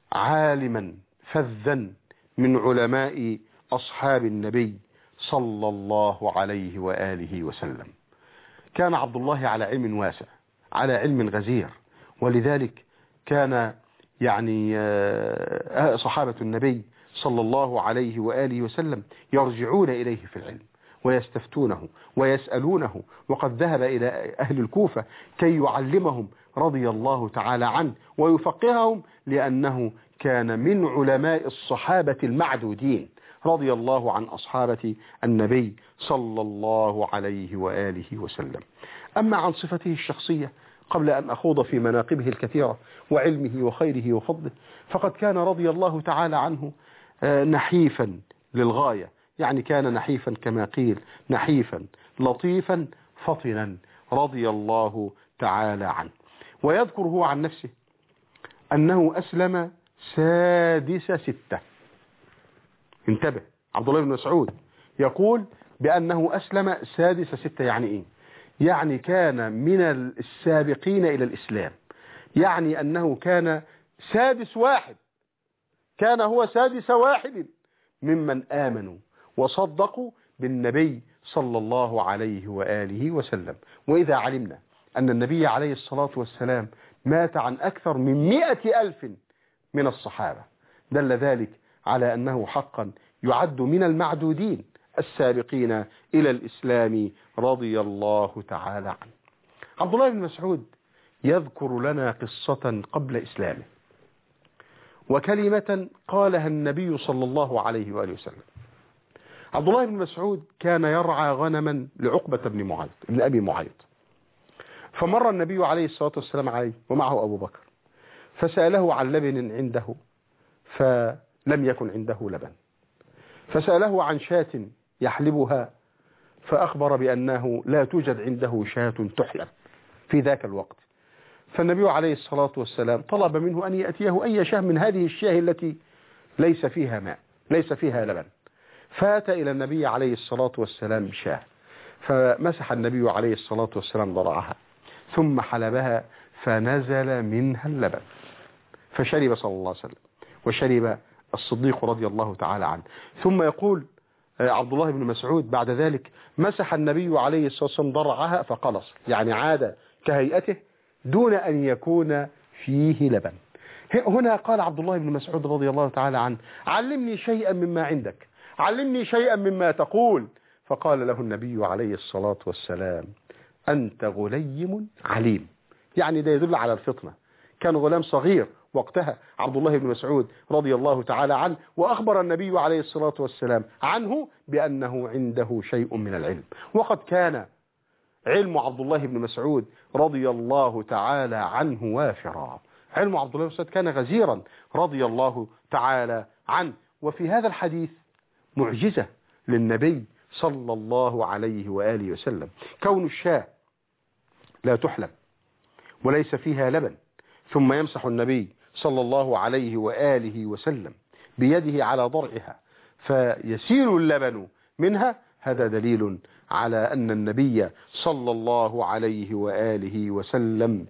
عالما فذا من علماء أصحاب النبي صلى الله عليه وآله وسلم. كان عبد الله على علم واسع، على علم غزير، ولذلك كان يعني صحابة النبي صلى الله عليه وآله وسلم يرجعون إليه في العلم ويستفتونه ويسألونه، وقد ذهب إلى أهل الكوفة كي يعلمهم رضي الله تعالى عنه ويفقههم، لأنه كان من علماء الصحابة المعدودين رضي الله عن أصحابة النبي صلى الله عليه وآله وسلم. أما عن صفته الشخصية قبل أن أخوض في مناقبه الكثيرة وعلمه وخيره وفضله، فقد كان رضي الله تعالى عنه نحيفا للغاية، يعني كان نحيفا كما قيل، نحيفا لطيفا فطنا رضي الله تعالى عنه. ويذكر هو عن نفسه أنه أسلم سادس ستة. انتبه، عبد الله بن مسعود يقول بأنه أسلم سادس ستة. يعني إيه؟ يعني كان من السابقين إلى الإسلام، يعني أنه كان سادس واحد، كان هو سادس واحد ممن آمنوا وصدقوا بالنبي صلى الله عليه وآله وسلم. وإذا علمنا أن النبي عليه الصلاة والسلام مات عن أكثر من مئة ألف من الصحابة، دل ذلك على أنه حقا يعد من المعدودين السابقين إلى الإسلام رضي الله تعالى عنه. عبد الله بن مسعود يذكر لنا قصة قبل إسلامه وكلمة قالها النبي صلى الله عليه وآله وسلم. عبد الله بن مسعود كان يرعى غنما لعقبة بن معيط بن أبي معيط، فمر النبي عليه الصلاة والسلام عليه ومعه أبو بكر، فسأله عن لبن عنده فلم يكن عنده لبن، فسأله عن شاة يحلبها فأخبر بأنه لا توجد عنده شاة تحلب في ذاك الوقت. فالنبي عليه الصلاة والسلام طلب منه أن يأتيه أي شاة من هذه الشاة التي ليس فيها ماء، ليس فيها لبن. فأتى إلى النبي عليه الصلاة والسلام بشاة، فمسح النبي عليه الصلاة والسلام ضرعها ثم حلبها فنزل منها اللبن، فشرب صلى الله عليه وسلم وشرب الصديق رضي الله تعالى عنه. ثم يقول عبد الله بن مسعود بعد ذلك مسح النبي عليه الصلاة والسلام ضرعها فقلص، يعني عاد كهيئته دون أن يكون فيه لبن. هنا قال عبد الله بن مسعود رضي الله تعالى عنه علمني شيئا مما عندك، علمني شيئا مما تقول. فقال له النبي عليه الصلاة والسلام أنت غليم عليم، يعني ده يدل على الفطنة. كان غلام صغير وقتها عبد الله بن مسعود رضي الله تعالى عنه، وأخبر النبي عليه الصلاة والسلام عنه بأنه عنده شيء من العلم. وقد كان علم عبد الله بن مسعود رضي الله تعالى عنه وافرا، علم عبد الله بن مسعود كان غزيرا رضي الله تعالى عنه. وفي هذا الحديث معجزة للنبي صلى الله عليه وآله وسلم، كون الشاة لا تحلب وليس فيها لبن ثم يمسح النبي صلى الله عليه وآله وسلم بيده على ضرعها فيسيل اللبن منها، هذا دليل على أن النبي صلى الله عليه وآله وسلم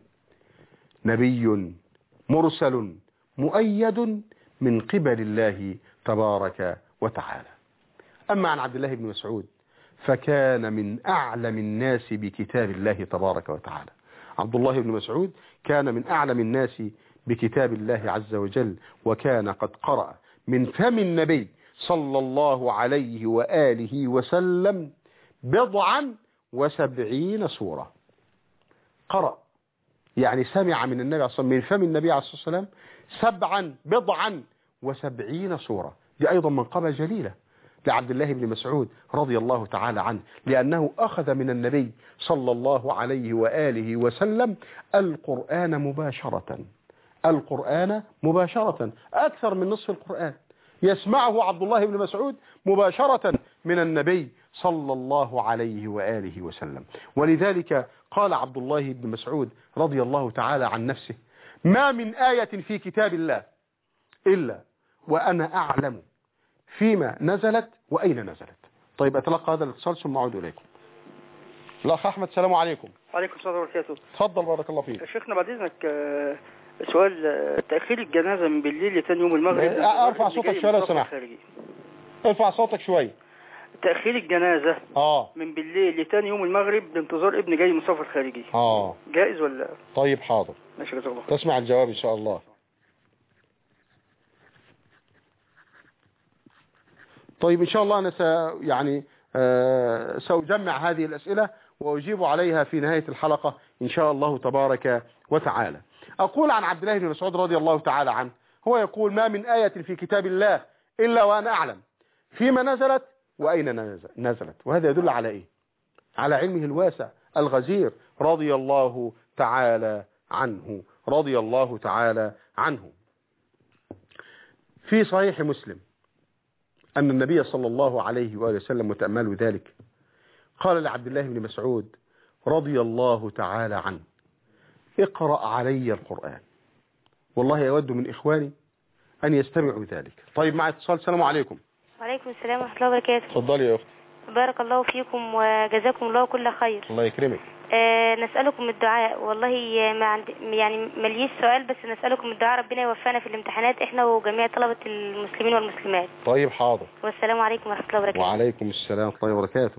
نبي مرسل مؤيد من قبل الله تبارك وتعالى. أما عن عبد الله بن مسعود فكان من أعلم الناس بكتاب الله تبارك وتعالى. عبد الله بن مسعود كان من أعلم الناس بكتاب الله عز وجل، وكان قد قرأ من فم النبي صلى الله عليه وآله وسلم بضعا وسبعين سورة. قرأ يعني سمع من النبي صلى من فم النبي عليه الصلاة والسلام سبعا بضعا وسبعين سورة. دي أيضا منقبة جليلة لعبد الله بن مسعود رضي الله تعالى عنه، لأنه أخذ من النبي صلى الله عليه وآله وسلم القرآن مباشرة، القرآن مباشرة، أكثر من نصف القرآن يسمعه عبد الله بن مسعود مباشرة من النبي صلى الله عليه وآله وسلم. ولذلك قال عبد الله بن مسعود رضي الله تعالى عن نفسه ما من آية في كتاب الله إلا وأنا أعلم فيما نزلت وأين نزلت. طيب أتلقى هذا الاتصال ثم أعود إليكم. الأخ أحمد السلام عليكم. وعليكم السلام ورحمة الله وبركاته. تفضل بارك الله فيك. شيخنا بعد إذنك سؤال تأخير الجنازة من بالليل لتاني يوم المغرب. ارفع صوتك شوية لو سمحت. ارفع صوتك شوية. تأخير الجنازة اه من بالليل لتاني يوم المغرب لانتظار ابن جاي من سفر خارجي. اه جائز ولا؟ طيب حاضر. ماشي جزاك الله. تسمع الجواب ان شاء الله. طيب ان شاء الله انا س يعني آه سأجمع هذه الأسئلة وأجيب عليها في نهاية الحلقة إن شاء الله تبارك وتعالى. أقول عن عبد الله بن مسعود رضي الله تعالى عنه، هو يقول: ما من آية في كتاب الله إلا وأنا أعلم فيما نزلت وأين نزلت. وهذا يدل على إيه؟ على علمه الواسع الغزير رضي الله تعالى عنه رضي الله تعالى عنه. في صحيح مسلم أن النبي صلى الله عليه وآله وسلم، وتأملوا ذلك، قال لعبد الله بن مسعود رضي الله تعالى عنه: اقرأ علي القرآن. والله يود من إخواني أن يستمعوا ذلك. طيب مع اتصال. السلام عليكم. وعليكم السلام ورحمة الله وبركاته. تفضلي يا أختي. بارك الله فيكم وجزاكم الله كل خير. الله يكرمك. آه نسألكم الدعاء. والله ما عندي يعني مليش سؤال، بس نسألكم الدعاء ربنا يوفقنا في الامتحانات احنا وجميع طلبة المسلمين والمسلمات. طيب حاضر. والسلام عليكم ورحمة الله وبركاته. وعليكم السلام ورحمة الله وبركاته.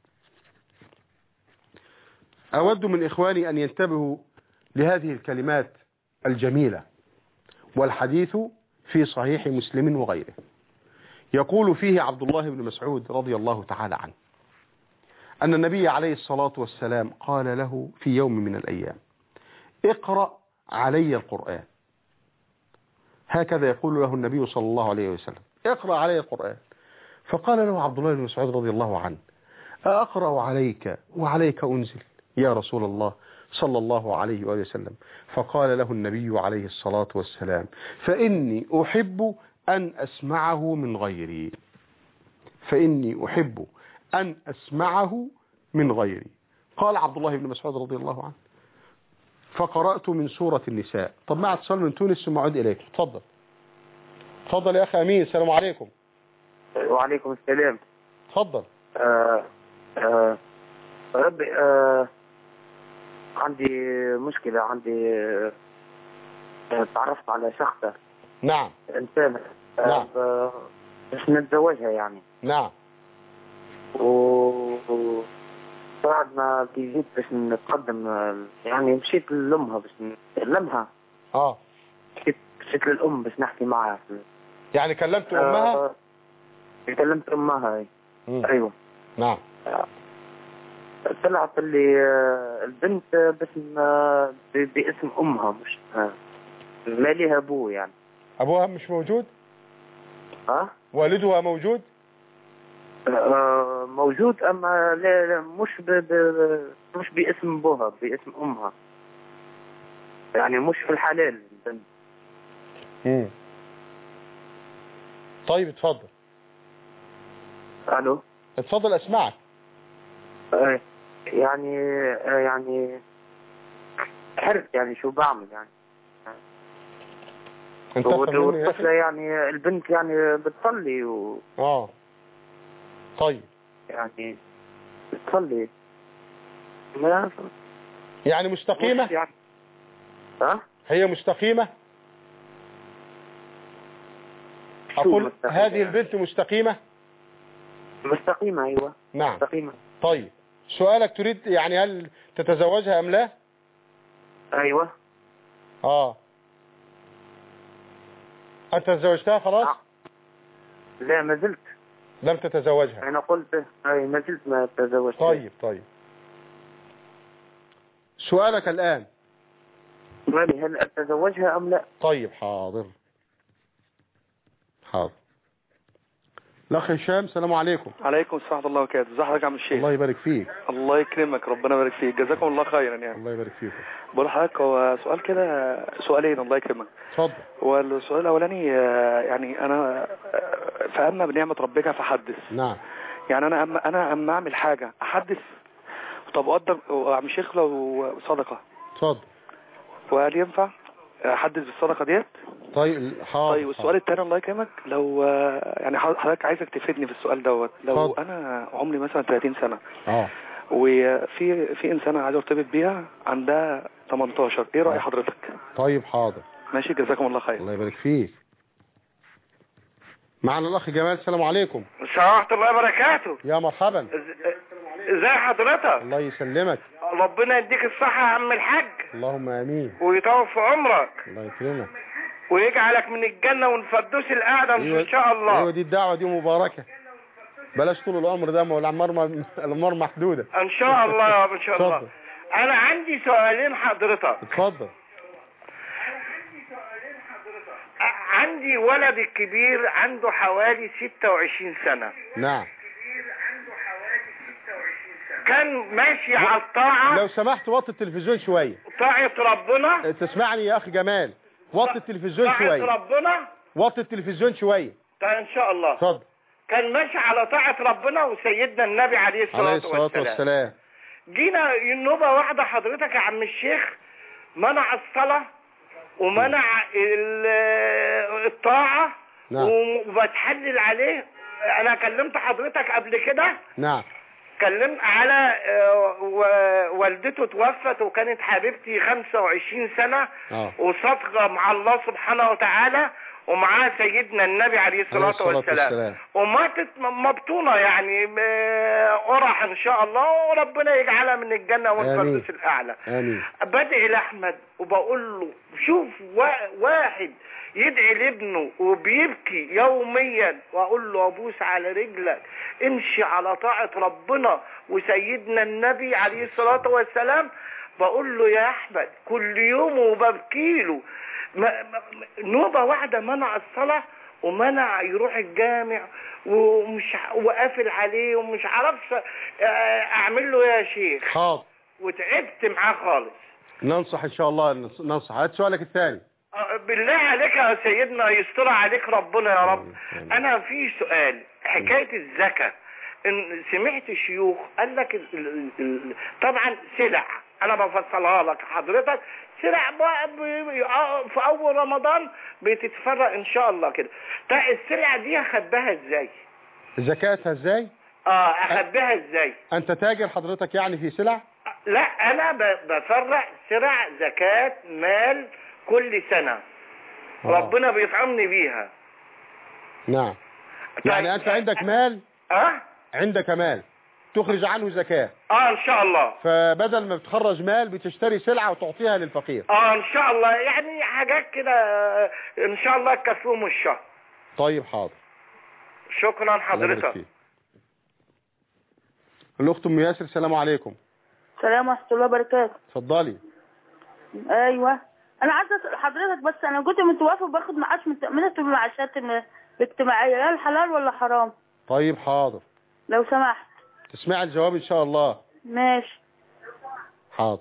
أود من إخواني أن ينتبهوا لهذه الكلمات الجميلة. والحديث في صحيح مسلم وغيره. يقول فيه عبد الله بن مسعود رضي الله تعالى عنه أن النبي عليه الصلاة والسلام قال له في يوم من الأيام: اقرأ علي القرآن. هكذا يقول له النبي صلى الله عليه وسلم: اقرأ علي القرآن. فقال له عبد الله بن مسعود رضي الله عنه: أقرأ عليك وعليك أنزل يا رسول الله صلى الله عليه وآله وسلم؟ فقال له النبي عليه الصلاة والسلام: فإني أحب أن أسمعه من غيري فإني أحب أن أسمعه من غيري. قال عبد الله بن مسعود رضي الله عنه: فقرأت من سورة النساء. طب مع اتصال من تونس ثم أعود إليك. تفضل. تفضل يا أخي أمين. السلام عليكم. وعليكم السلام. تفضل. آه آه ربي آه عندي مشكلة. عندي آه تعرفت على شخصة. نعم. إنسانة. آه نعم. باش نتزوجها يعني. نعم. و بعد ما جيت باش نتقدم يعني مشيت لأمها باش نكلمها. اه مشيت مشيت للأم باش نحكي معها. يعني كلمت أمها؟ آه كلمت أمها. أيوة. نعم. طلعت اللي البنت باسم باسم أمها، مش ما ليها أبوه يعني. أبوها مش موجود؟ ها؟ والدها موجود؟ آه موجود، أما لا, لا مش ب ب مش باسم أبوها، باسم أمها يعني، مش في الحلال البنت. امم طيب اتفضل. ألو. اتفضل أسمعك. آه يعني آه يعني حرت يعني شو بعمل يعني. انت والطفلة يعني البنت يعني بتصلي و اه طيب يعني بتصلي يعني مستقيمة يعني. ها؟ هي مستقيمة. أقول هذه البنت مستقيمة. مستقيمة أيوة. نعم مستقيمة. طيب سؤالك تريد يعني هل تتزوجها أم لا؟ أيوة. آه أنت تزوجتها خلاص؟ آه. لا ما زلت لم تتزوجها. أنا قلت أي ما زلت ما تزوجتها. طيب طيب سؤالك الآن هل أتزوجها أم لا؟ طيب حاضر حاضر. الأخ هشام. السلام عليكم. عليكم السلام ورحمة الله وبركاته. ازي حضرتك يا عم الشيخ؟ الله يبارك فيك. الله يكرمك، ربنا يبارك فيك، جزاكم الله خيرا يعني. الله يبارك فيك. بقول لحضرتك هو سؤال كده، سؤالين الله يكرمك. اتفضل. هو السؤال الأولاني يعني أنا فأما بنعمة ربك فحدث. نعم. يعني أنا أما أنا أما أعمل حاجة أحدث. طب أقدر يا عم الشيخ لو صدقة. اتفضل. وهل ينفع أحدث بالصدقة ديت؟ طيب حاضر. طيب والسؤال الثاني الله يكرمك، لو يعني حضرتك عايزك تفيدني في السؤال دوت. لو فضل. انا عمري مثلا ثلاثين سنة اه وفي في انسانه عايزه ارتبط بيها عندها تمنتاشر، ايه راي حضرتك؟ طيب حاضر. ماشي، جزاكم الله خير. الله يبارك فيك. معنا الاخ جمال. السلام عليكم. السلام ورحمة الله وبركاته. يا مرحبا. ازي حضرتك؟ الله يسلمك. ربنا يديك الصحة يا عم الحاج. اللهم امين. ويطول في عمرك. الله يكرمك. ويجعلك من الجنة والفردوس الأعلى أيوة ان شاء الله. ايوه دي الدعوة دي مباركة. بلاش طول العمر ده، ما العمر العمر محدودة. ان شاء الله يا رب ان شاء الله. اتفضل. انا عندي سؤالين حضرتك. اتفضل. عندي ولد الكبير عنده حوالي ستة وعشرين سنة. نعم. كان ماشي على الطاعة. لو سمحت وطي التلفزيون شوية. طاعة ربنا. تسمعني يا اخي جمال، وطي التلفزيون شوية. طاعة ربنا. وطي التلفزيون شوية. طيب ان شاء الله. اتفضل. كان ماشي على طاعة ربنا وسيدنا النبي عليه الصلاة, عليه الصلاة والسلام. والسلام. جينا نوبة واحدة حضرتك يا عم الشيخ، منع الصلاة ومنع الطاعة. نعم. وبتحلل عليه. انا كلمت حضرتك قبل كده. نعم. كلمت على والدته توفت وكانت حبيبتي خمسة وعشرين سنة. أوه. وصدقة مع الله سبحانه وتعالى ومعاه سيدنا النبي عليه الصلاة, الصلاة والسلام. والسلام وماتت مبطونة يعني قرح ان شاء الله، وربنا يجعلها من الجنة والفردوس الاعلى. امين. بدعي لاحمد وبقول له شوف واحد يدعي لابنه وبيبكي يوميا، واقول له ابوس على رجلك امشي على طاعة ربنا وسيدنا النبي عليه الصلاة والسلام. بقول له يا احمد كل يوم وببكي له. نوبة واحدة منع الصلاة ومنع يروح الجامع ومش وقافل عليه ومش عارفش اعمل له يا شيخ. حاضر. وتعبت معاه خالص. ننصح ان شاء الله ننصح. هات سؤالك الثاني. بالله عليك يا سيدنا يستر عليك ربنا يا رب. انا في سؤال حكاية الزكاة. ان سمعت شيوخ قال لك طبعا سلع، انا بفصلها لك حضرتك، سلع في اول رمضان بتتفرق ان شاء الله كده. طيب السلع دي اخبيها ازاي؟ زكاتها ازاي؟ اه اخبيها ازاي؟ انت تاجر حضرتك يعني في سلع؟ لا انا بفرق سلع زكاة مال كل سنة. آه. ربنا بيطعمني بيها. نعم. يعني انت عندك مال. اه عندك مال تخرج عنه زكاة. اه ان شاء الله. فبدل ما بتخرج مال بتشتري سلعة وتعطيها للفقير. اه ان شاء الله، يعني حاجات كده ان شاء الله تكفيهم الشهر. طيب حاضر. شكرا حضرتك. الاخت ام ياسر. السلام عليكم. السلام ورحمة الله وبركاته. اتفضلي. ايوه انا عايزه اسال حضرتك، بس انا كنت متوافق باخد معاش من تأمينة المعاشات الاجتماعية، هل حلال ولا حرام؟ طيب حاضر لو سمحت. تسمع الجواب ان شاء الله. ماشي حاضر.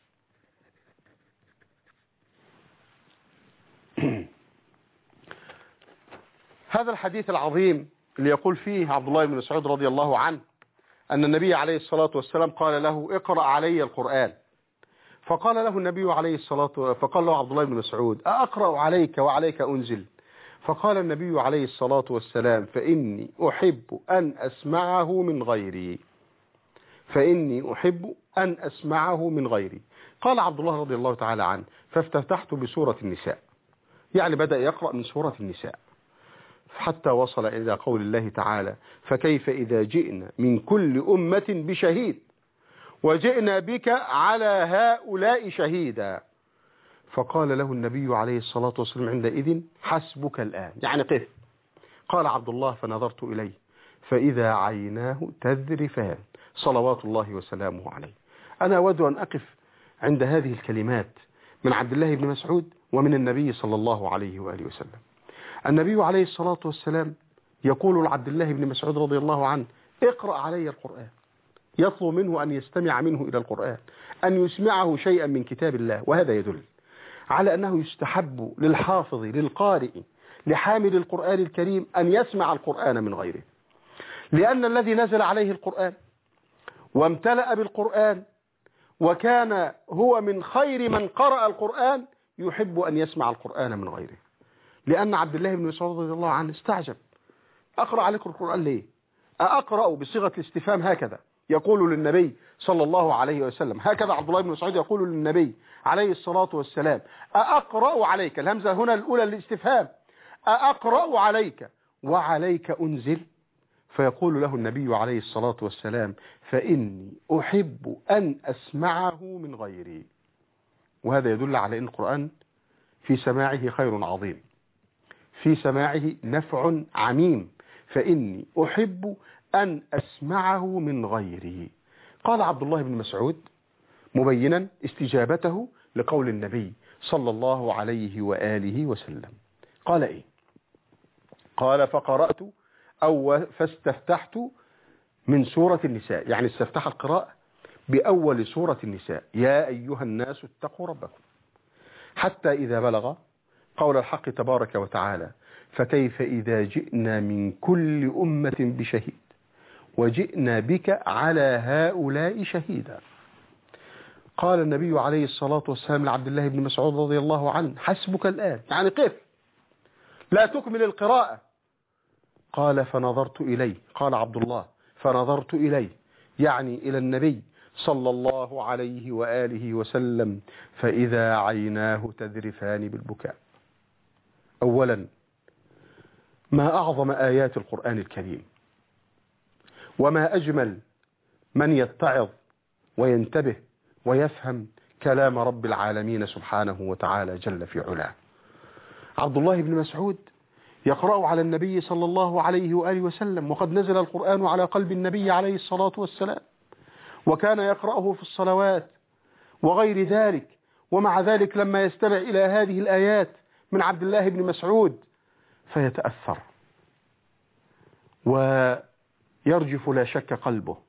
هذا الحديث العظيم اللي يقول فيه عبد الله بن مسعود رضي الله عنه أن النبي عليه الصلاة والسلام قال له اقرأ علي القرآن، فقال له النبي عليه الصلاة فقال له عبد الله بن مسعود أقرأ عليك وعليك أنزل؟ فقال النبي عليه الصلاة والسلام فإني أحب أن أسمعه من غيري فإني أحب أن أسمعه من غيري. قال عبد الله رضي الله تعالى عنه فافتتحت بسورة النساء، يعني بدأ يقرأ من سورة النساء حتى وصل إلى قول الله تعالى فكيف إذا جئنا من كل أمة بشهيد وجئنا بك على هؤلاء شهيدا. فقال له النبي عليه الصلاة والسلام عندئذ حسبك الآن، يعني قف. قال عبد الله فنظرت إليه فإذا عيناه تذرفان صلوات الله وسلامه عليه. أنا أود أن أقف عند هذه الكلمات من عبد الله بن مسعود ومن النبي صلى الله عليه وآله وسلم. النبي عليه الصلاة والسلام يقول لعبد الله بن مسعود رضي الله عنه اقرأ علي القرآن، يطلب منه أن يستمع منه إلى القرآن، أن يسمعه شيئا من كتاب الله. وهذا يدل على أنه يستحب للحافظ للقارئ لحامل القرآن الكريم أن يسمع القرآن من غيره، لأن الذي نزل عليه القرآن وامتلأ بالقرآن وكان هو من خير من قرأ القرآن يحب أن يسمع القرآن من غيره. لأن عبد الله بن مسعود رضي الله عنه استعجب، أقرأ عليكم القرآن ليه؟ أقرأ بصيغة الاستفهام هكذا يقول للنبي صلى الله عليه وسلم، هكذا عبد الله بن مسعود يقول للنبي عليه الصلاة والسلام: أأقرأ عليك، الهمزة هنا الأولى للاستفهام، أأقرأ عليك وعليك أنزل؟ فيقول له النبي عليه الصلاة والسلام: فإني أحب أن أسمعه من غيري. وهذا يدل على أن القرآن في سماعه خير عظيم، في سماعه نفع عميم، فإني أحب أن أسمعه من غيري. قال عبد الله بن مسعود مبينا استجابته لقول النبي صلى الله عليه وآله وسلم، قال إيه؟ قال: فقرأت أو فاستفتحت من سورة النساء، يعني استفتح القراءة بأول سورة النساء: يا أيها الناس اتقوا ربكم، حتى إذا بلغ قول الحق تبارك وتعالى: فكيف إذا جئنا من كل أمة بشهيد وجئنا بك على هؤلاء شهيدا. قال النبي عليه الصلاة والسلام لعبد الله بن مسعود رضي الله عنه: حسبك الآن، يعني قف لا تكمل القراءة. قال: فنظرت إليه، قال عبد الله: فنظرت إليه، يعني إلى النبي صلى الله عليه وآله وسلم، فإذا عيناه تذرفان بالبكاء. أولا، ما أعظم آيات القرآن الكريم، وما أجمل من يتعظ وينتبه ويفهم كلام رب العالمين سبحانه وتعالى جل في علاه. عبد الله بن مسعود يقرأ على النبي صلى الله عليه وآله وسلم، وقد نزل القرآن على قلب النبي عليه الصلاة والسلام، وكان يقرأه في الصلوات وغير ذلك، ومع ذلك لما يستمع إلى هذه الآيات من عبد الله بن مسعود فيتأثر ويرجف لا شك قلبه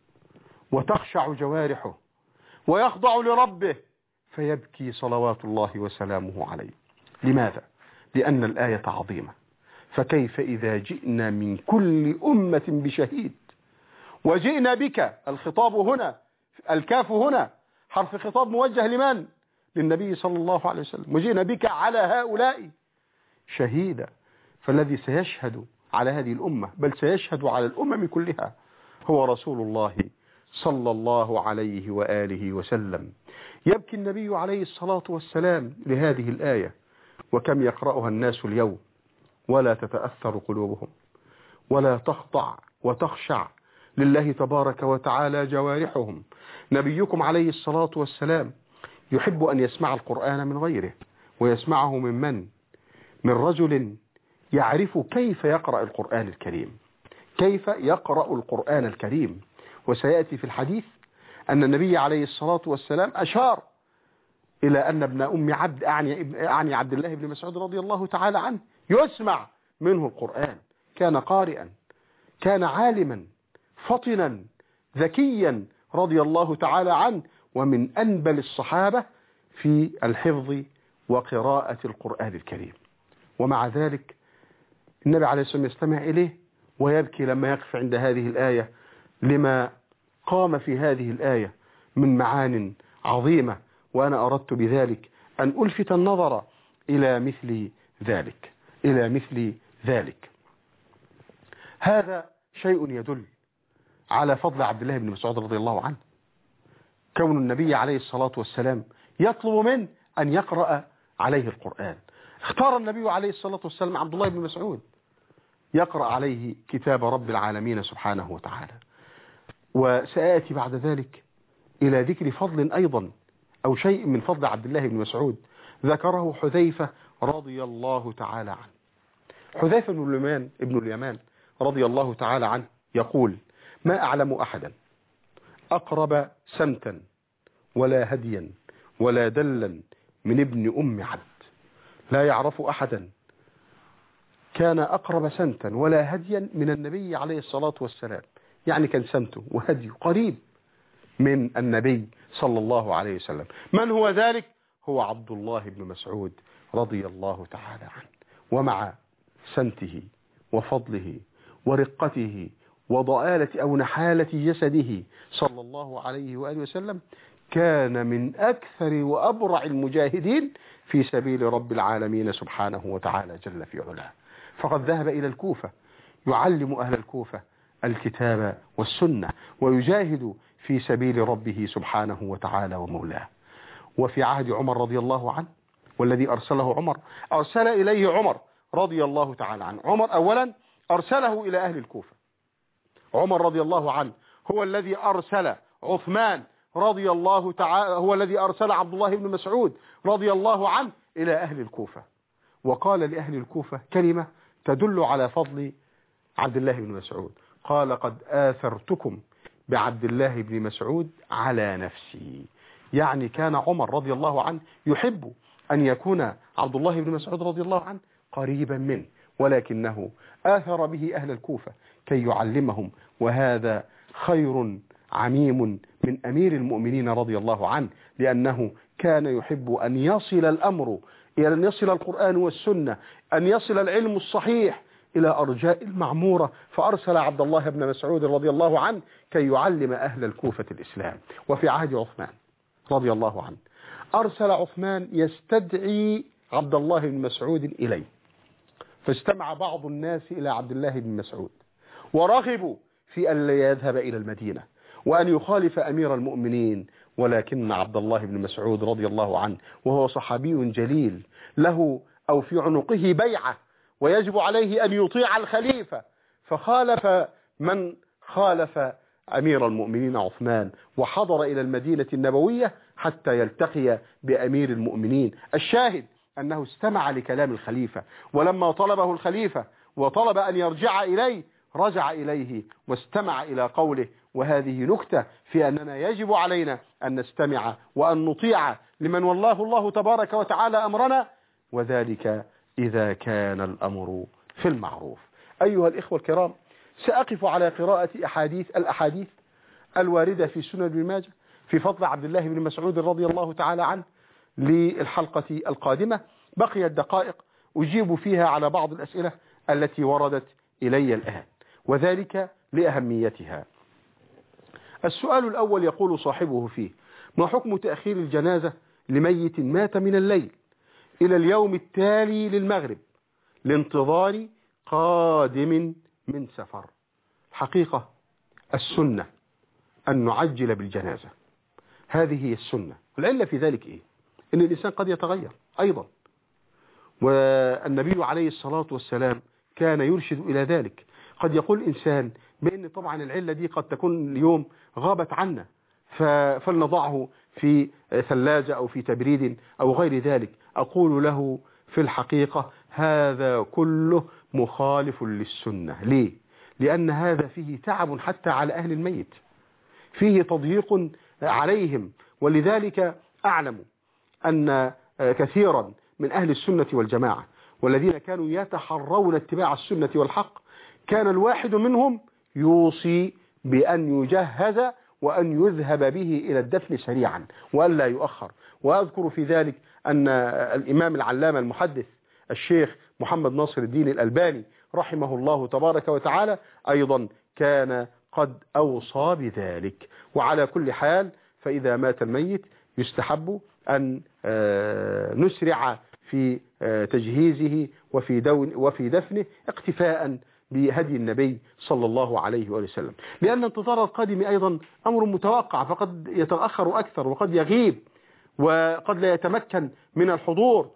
وتخشع جوارحه ويخضع لربه فيبكي صلوات الله وسلامه عليه. لماذا؟ لأن الآية عظيمة. فكيف إذا جئنا من كل أمة بشهيد وجئنا بك، الخطاب هنا الكاف هنا حرف خطاب موجه لمن؟ للنبي صلى الله عليه وسلم، وجئنا بك على هؤلاء شهيدا. فالذي سيشهد على هذه الأمة بل سيشهد على الأمم كلها هو رسول الله صلى الله عليه وآله وسلم. يبكي النبي عليه الصلاة والسلام لهذه الآية، وكم يقرأها الناس اليوم ولا تتأثر قلوبهم ولا تخضع وتخشع لله تبارك وتعالى جوارحهم. نبيكم عليه الصلاة والسلام يحب أن يسمع القرآن من غيره، ويسمعه من من؟ من رجل يعرف كيف يقرأ القرآن الكريم، كيف يقرأ القرآن الكريم. وسيأتي في الحديث أن النبي عليه الصلاة والسلام أشار إلى أن ابن أم عبد أعني عبد الله بن مسعود رضي الله تعالى عنه يسمع منه القرآن. كان قارئا، كان عالما فطنا ذكيا رضي الله تعالى عنه، ومن أنبل الصحابة في الحفظ وقراءة القرآن الكريم. ومع ذلك النبي عليه الصلاة والسلام يستمع إليه ويبكي لما يقف عند هذه الآية، لما قام في هذه الآية من معان عظيمة. وأنا أردت بذلك أن ألفت النظر إلى مثل ذلك إلى مثل ذلك هذا شيء يدل على فضل عبد الله بن مسعود رضي الله عنه، كون النبي عليه الصلاة والسلام يطلب منه أن يقرأ عليه القرآن. اختار النبي عليه الصلاة والسلام عبد الله بن مسعود يقرأ عليه كتاب رب العالمين سبحانه وتعالى. وسآتي بعد ذلك إلى ذكر فضل أيضا أو شيء من فضل عبد الله بن مسعود ذكره حذيفة رضي الله تعالى عنه. حذيفة بن اليمان ابن اليمان رضي الله تعالى عنه يقول: ما أعلم أحدا أقرب سمتا ولا هديا ولا دلا من ابن أم عبد. لا يعرف أحدا كان أقرب سمتا ولا هديا من النبي عليه الصلاة والسلام، يعني كان سمته وهديه قريب من النبي صلى الله عليه وسلم. من هو ذلك؟ هو عبد الله بن مسعود رضي الله تعالى عنه. ومع سمته وفضله ورقته وضآلة أو نحالة جسده صلى الله عليه وآله وسلم كان من أكثر وأبرع المجاهدين في سبيل رب العالمين سبحانه وتعالى جل في علاه. فقد ذهب إلى الكوفة يعلم أهل الكوفة الكتاب والسنة ويجاهد في سبيل ربه سبحانه وتعالى ومولاه. وفي عهد عمر رضي الله عنه، والذي أرسله عمر أرسل إليه عمر رضي الله تعالى عنه. عمر أولا أرسله إلى أهل الكوفة. عمر رضي الله عنه هو الذي أرسل عثمان رضي الله تعالى، هو الذي أرسل عبد الله بن مسعود رضي الله عنه إلى أهل الكوفة، وقال لأهل الكوفة كلمة تدل على فضل عبد الله بن مسعود. قال: قد آثرتكم بعبد الله بن مسعود على نفسي. يعني كان عمر رضي الله عنه يحب أن يكون عبد الله بن مسعود رضي الله عنه قريبا منه، ولكنه آثر به أهل الكوفة كي يعلمهم، وهذا خير عميم من أمير المؤمنين رضي الله عنه، لأنه كان يحب أن يصل الأمر إلى أن يصل القرآن والسنة، أن يصل العلم الصحيح إلى أرجاء المعمورة، فأرسل عبد الله بن مسعود رضي الله عنه كي يعلم أهل الكوفة الإسلام. وفي عهد عثمان رضي الله عنه أرسل عثمان يستدعي عبد الله بن مسعود إليه، فاجتمع بعض الناس إلى عبد الله بن مسعود ورغبوا في أن لا يذهب إلى المدينة وأن يخالف أمير المؤمنين، ولكن عبد الله بن مسعود رضي الله عنه وهو صحابي جليل له أو في عنقه بيعة ويجب عليه أن يطيع الخليفة، فخالف من خالف أمير المؤمنين عثمان وحضر إلى المدينة النبوية حتى يلتقي بأمير المؤمنين. الشاهد أنه استمع لكلام الخليفة، ولما طلبه الخليفة وطلب أن يرجع إليه رجع إليه واستمع إلى قوله. وهذه نكتة في أننا يجب علينا أن نستمع وأن نطيع لمن والله الله تبارك وتعالى أمرنا، وذلك إذا كان الأمر في المعروف. أيها الإخوة الكرام، سأقف على قراءة أحاديث الأحاديث الواردة في سنن ابن ماجه في فضل عبد الله بن مسعود رضي الله تعالى عنه للحلقة القادمة. بقيت دقائق أجيب فيها على بعض الأسئلة التي وردت إلي الآن، وذلك لأهميتها. السؤال الأول يقول صاحبه فيه: ما حكم تأخير الجنازة لميت مات من الليل إلى اليوم التالي للمغرب لانتظار قادم من سفر؟ حقيقة السنة أن نعجل بالجنازة، هذه هي السنة. والعلة في ذلك إيه؟ إن الإنسان قد يتغير أيضا، والنبي عليه الصلاة والسلام كان يرشد إلى ذلك. قد يقول إنسان بأن طبعا العلة دي قد تكون اليوم غابت عنا، فلنضعه في ثلاجة أو في تبريد أو غير ذلك. أقول له في الحقيقة هذا كله مخالف للسنة. ليه؟ لأن هذا فيه تعب حتى على أهل الميت، فيه تضييق عليهم. ولذلك أعلم أن كثيرا من أهل السنة والجماعة والذين كانوا يتحرون اتباع السنة والحق كان الواحد منهم يوصي بأن يجهز وأن يذهب به إلى الدفن سريعا وأن لا يؤخر. وأذكر في ذلك أن الإمام العلامة المحدث الشيخ محمد ناصر الدين الألباني رحمه الله تبارك وتعالى أيضا كان قد أوصى بذلك. وعلى كل حال فإذا مات الميت يستحب أن نسرع في تجهيزه وفي دون وفي دفنه اقتفاء بهدي النبي صلى الله عليه وسلم، لأن انتظار القادم أيضا أمر متوقع، فقد يتأخر أكثر وقد يغيب وقد لا يتمكن من الحضور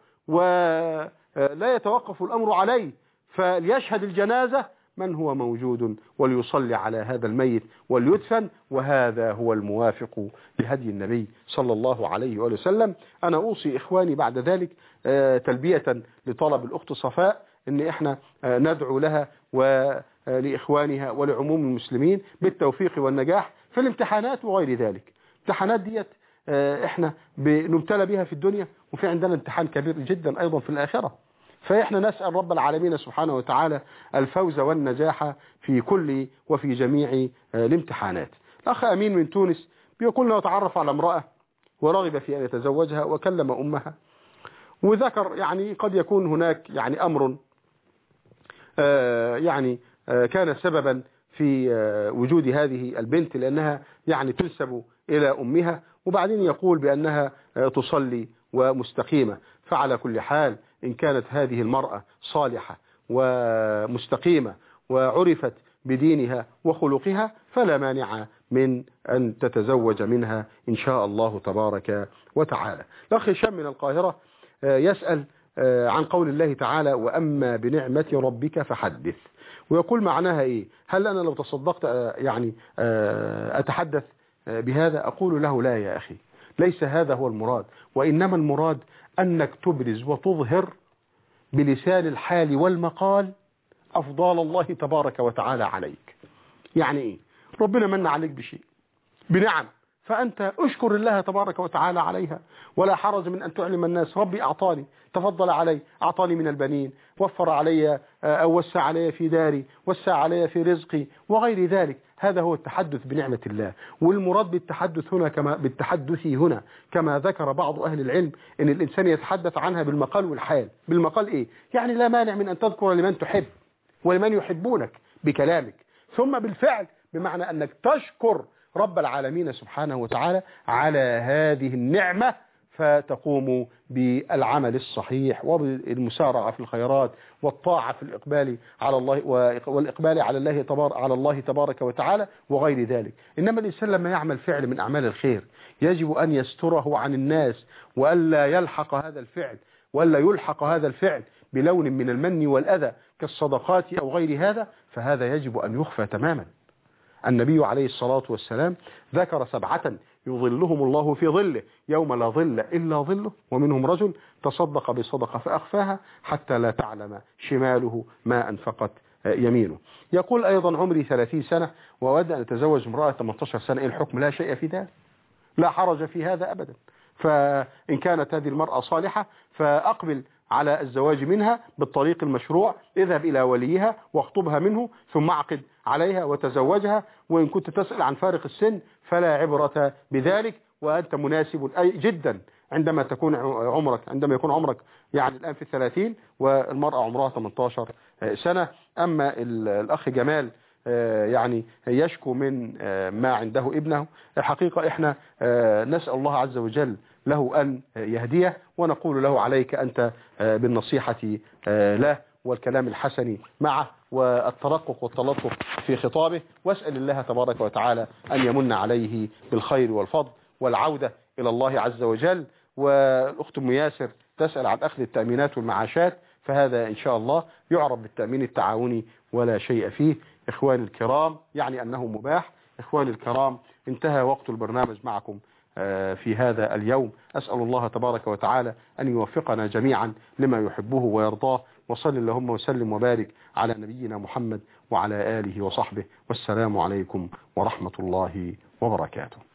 ولا يتوقف الأمر عليه، فليشهد الجنازة من هو موجود وليصلي على هذا الميت وليدفن، وهذا هو الموافق لهدي النبي صلى الله عليه وسلم. أنا أوصي إخواني بعد ذلك تلبية لطلب الأخت صفاء أن إحنا ندعو لها ولإخوانها ولعموم المسلمين بالتوفيق والنجاح في الامتحانات وغير ذلك. امتحانات ديت إحنا بنبتلى بها في الدنيا، وفي عندنا امتحان كبير جدا أيضا في الآخرة، فإحنا نسأل رب العالمين سبحانه وتعالى الفوز والنجاح في كل وفي جميع الامتحانات. الأخ أمين من تونس بيقول له تعرف على امرأة ورغب في أن يتزوجها وكلم أمها وذكر يعني قد يكون هناك يعني أمر يعني كان سببا في وجود هذه البنت لأنها يعني تنسب إلى أمها، وبعدين يقول بأنها تصلي ومستقيمة. فعلى كل حال إن كانت هذه المرأة صالحة ومستقيمة وعرفت بدينها وخلقها فلا مانع من أن تتزوج منها إن شاء الله تبارك وتعالى. الأخ هشام من القاهرة يسأل عن قول الله تعالى وأما بنعمة ربك فحدث، ويقول معناها إيه؟ هل أنا لو تصدقت يعني أتحدث بهذا؟ أقول له لا يا أخي، ليس هذا هو المراد، وإنما المراد أنك تبرز وتظهر بلسان الحال والمقال أفضال الله تبارك وتعالى عليك. يعني إيه؟ ربنا من عليك بشيء بنعم، فأنت أشكر الله تبارك وتعالى عليها، ولا حرج من أن تعلم الناس ربي أعطاني، تفضل علي، أعطاني من البنين، وفر علي أو وسع علي في داري، وسع علي في رزقي وغير ذلك. هذا هو التحدث بنعمة الله. والمراد بالتحدث هنا كما بالتحدث هنا كما ذكر بعض أهل العلم أن الإنسان يتحدث عنها بالمقال والحال. بالمقال إيه؟ يعني لا مانع من أن تذكر لمن تحب ولمن يحبونك بكلامك، ثم بالفعل بمعنى أنك تشكر رب العالمين سبحانه وتعالى على هذه النعمة، فتقوم بالعمل الصحيح وبالمسارعة في الخيرات والطاعة في الإقبال على الله والإقبال على الله تبارك على الله تبارك وتعالى وغير ذلك. إنما الإنسان لما يعمل فعل من أعمال الخير يجب أن يستره عن الناس، وألا يلحق هذا الفعل ولا يلحق هذا الفعل بلون من المن والأذى كالصدقات أو غير هذا، فهذا يجب أن يخفى تماما. النبي عليه الصلاة والسلام ذكر سبعة يظلهم الله في ظله يوم لا ظل إلا ظله، ومنهم رجل تصدق بصدقة فأخفاها حتى لا تعلم شماله ما أنفقت يمينه. يقول أيضا عمري ثلاثين سنة وأود أن أتزوج امرأة ثمانية عشر سنة، إيه الحكم؟ لا شيء في ذلك، لا حرج في هذا أبدا. فإن كانت هذه المرأة صالحة فأقبل على الزواج منها بالطريق المشروع، اذهب إلى وليها واخطبها منه ثم اعقد عليها وتزوجها. وإن كنت تسأل عن فارق السن فلا عبرة بذلك، وأنت مناسب أي جدا عندما تكون عمرك عندما يكون عمرك يعني الآن في الثلاثين والمرأة عمرها ثمانية عشر سنة. أما الأخ جمال يعني يشكو من ما عنده ابنه، الحقيقة إحنا نسأل الله عز وجل له أن يهديه، ونقول له عليك أنت بالنصيحة له والكلام الحسن معه والترقق والتلطف في خطابه، واسأل الله تبارك وتعالى أن يمن عليه بالخير والفضل والعودة إلى الله عز وجل. والأخت أم ياسر تسأل عن أخذ التأمينات والمعاشات، فهذا إن شاء الله يعرف بالتأمين التعاوني ولا شيء فيه. إخواني الكرام، يعني أنه مباح. إخواني الكرام، انتهى وقت البرنامج معكم في هذا اليوم. أسأل الله تبارك وتعالى أن يوفقنا جميعا لما يحبه ويرضاه، وصل اللهم وسلم وبارك على نبينا محمد وعلى آله وصحبه، والسلام عليكم ورحمة الله وبركاته.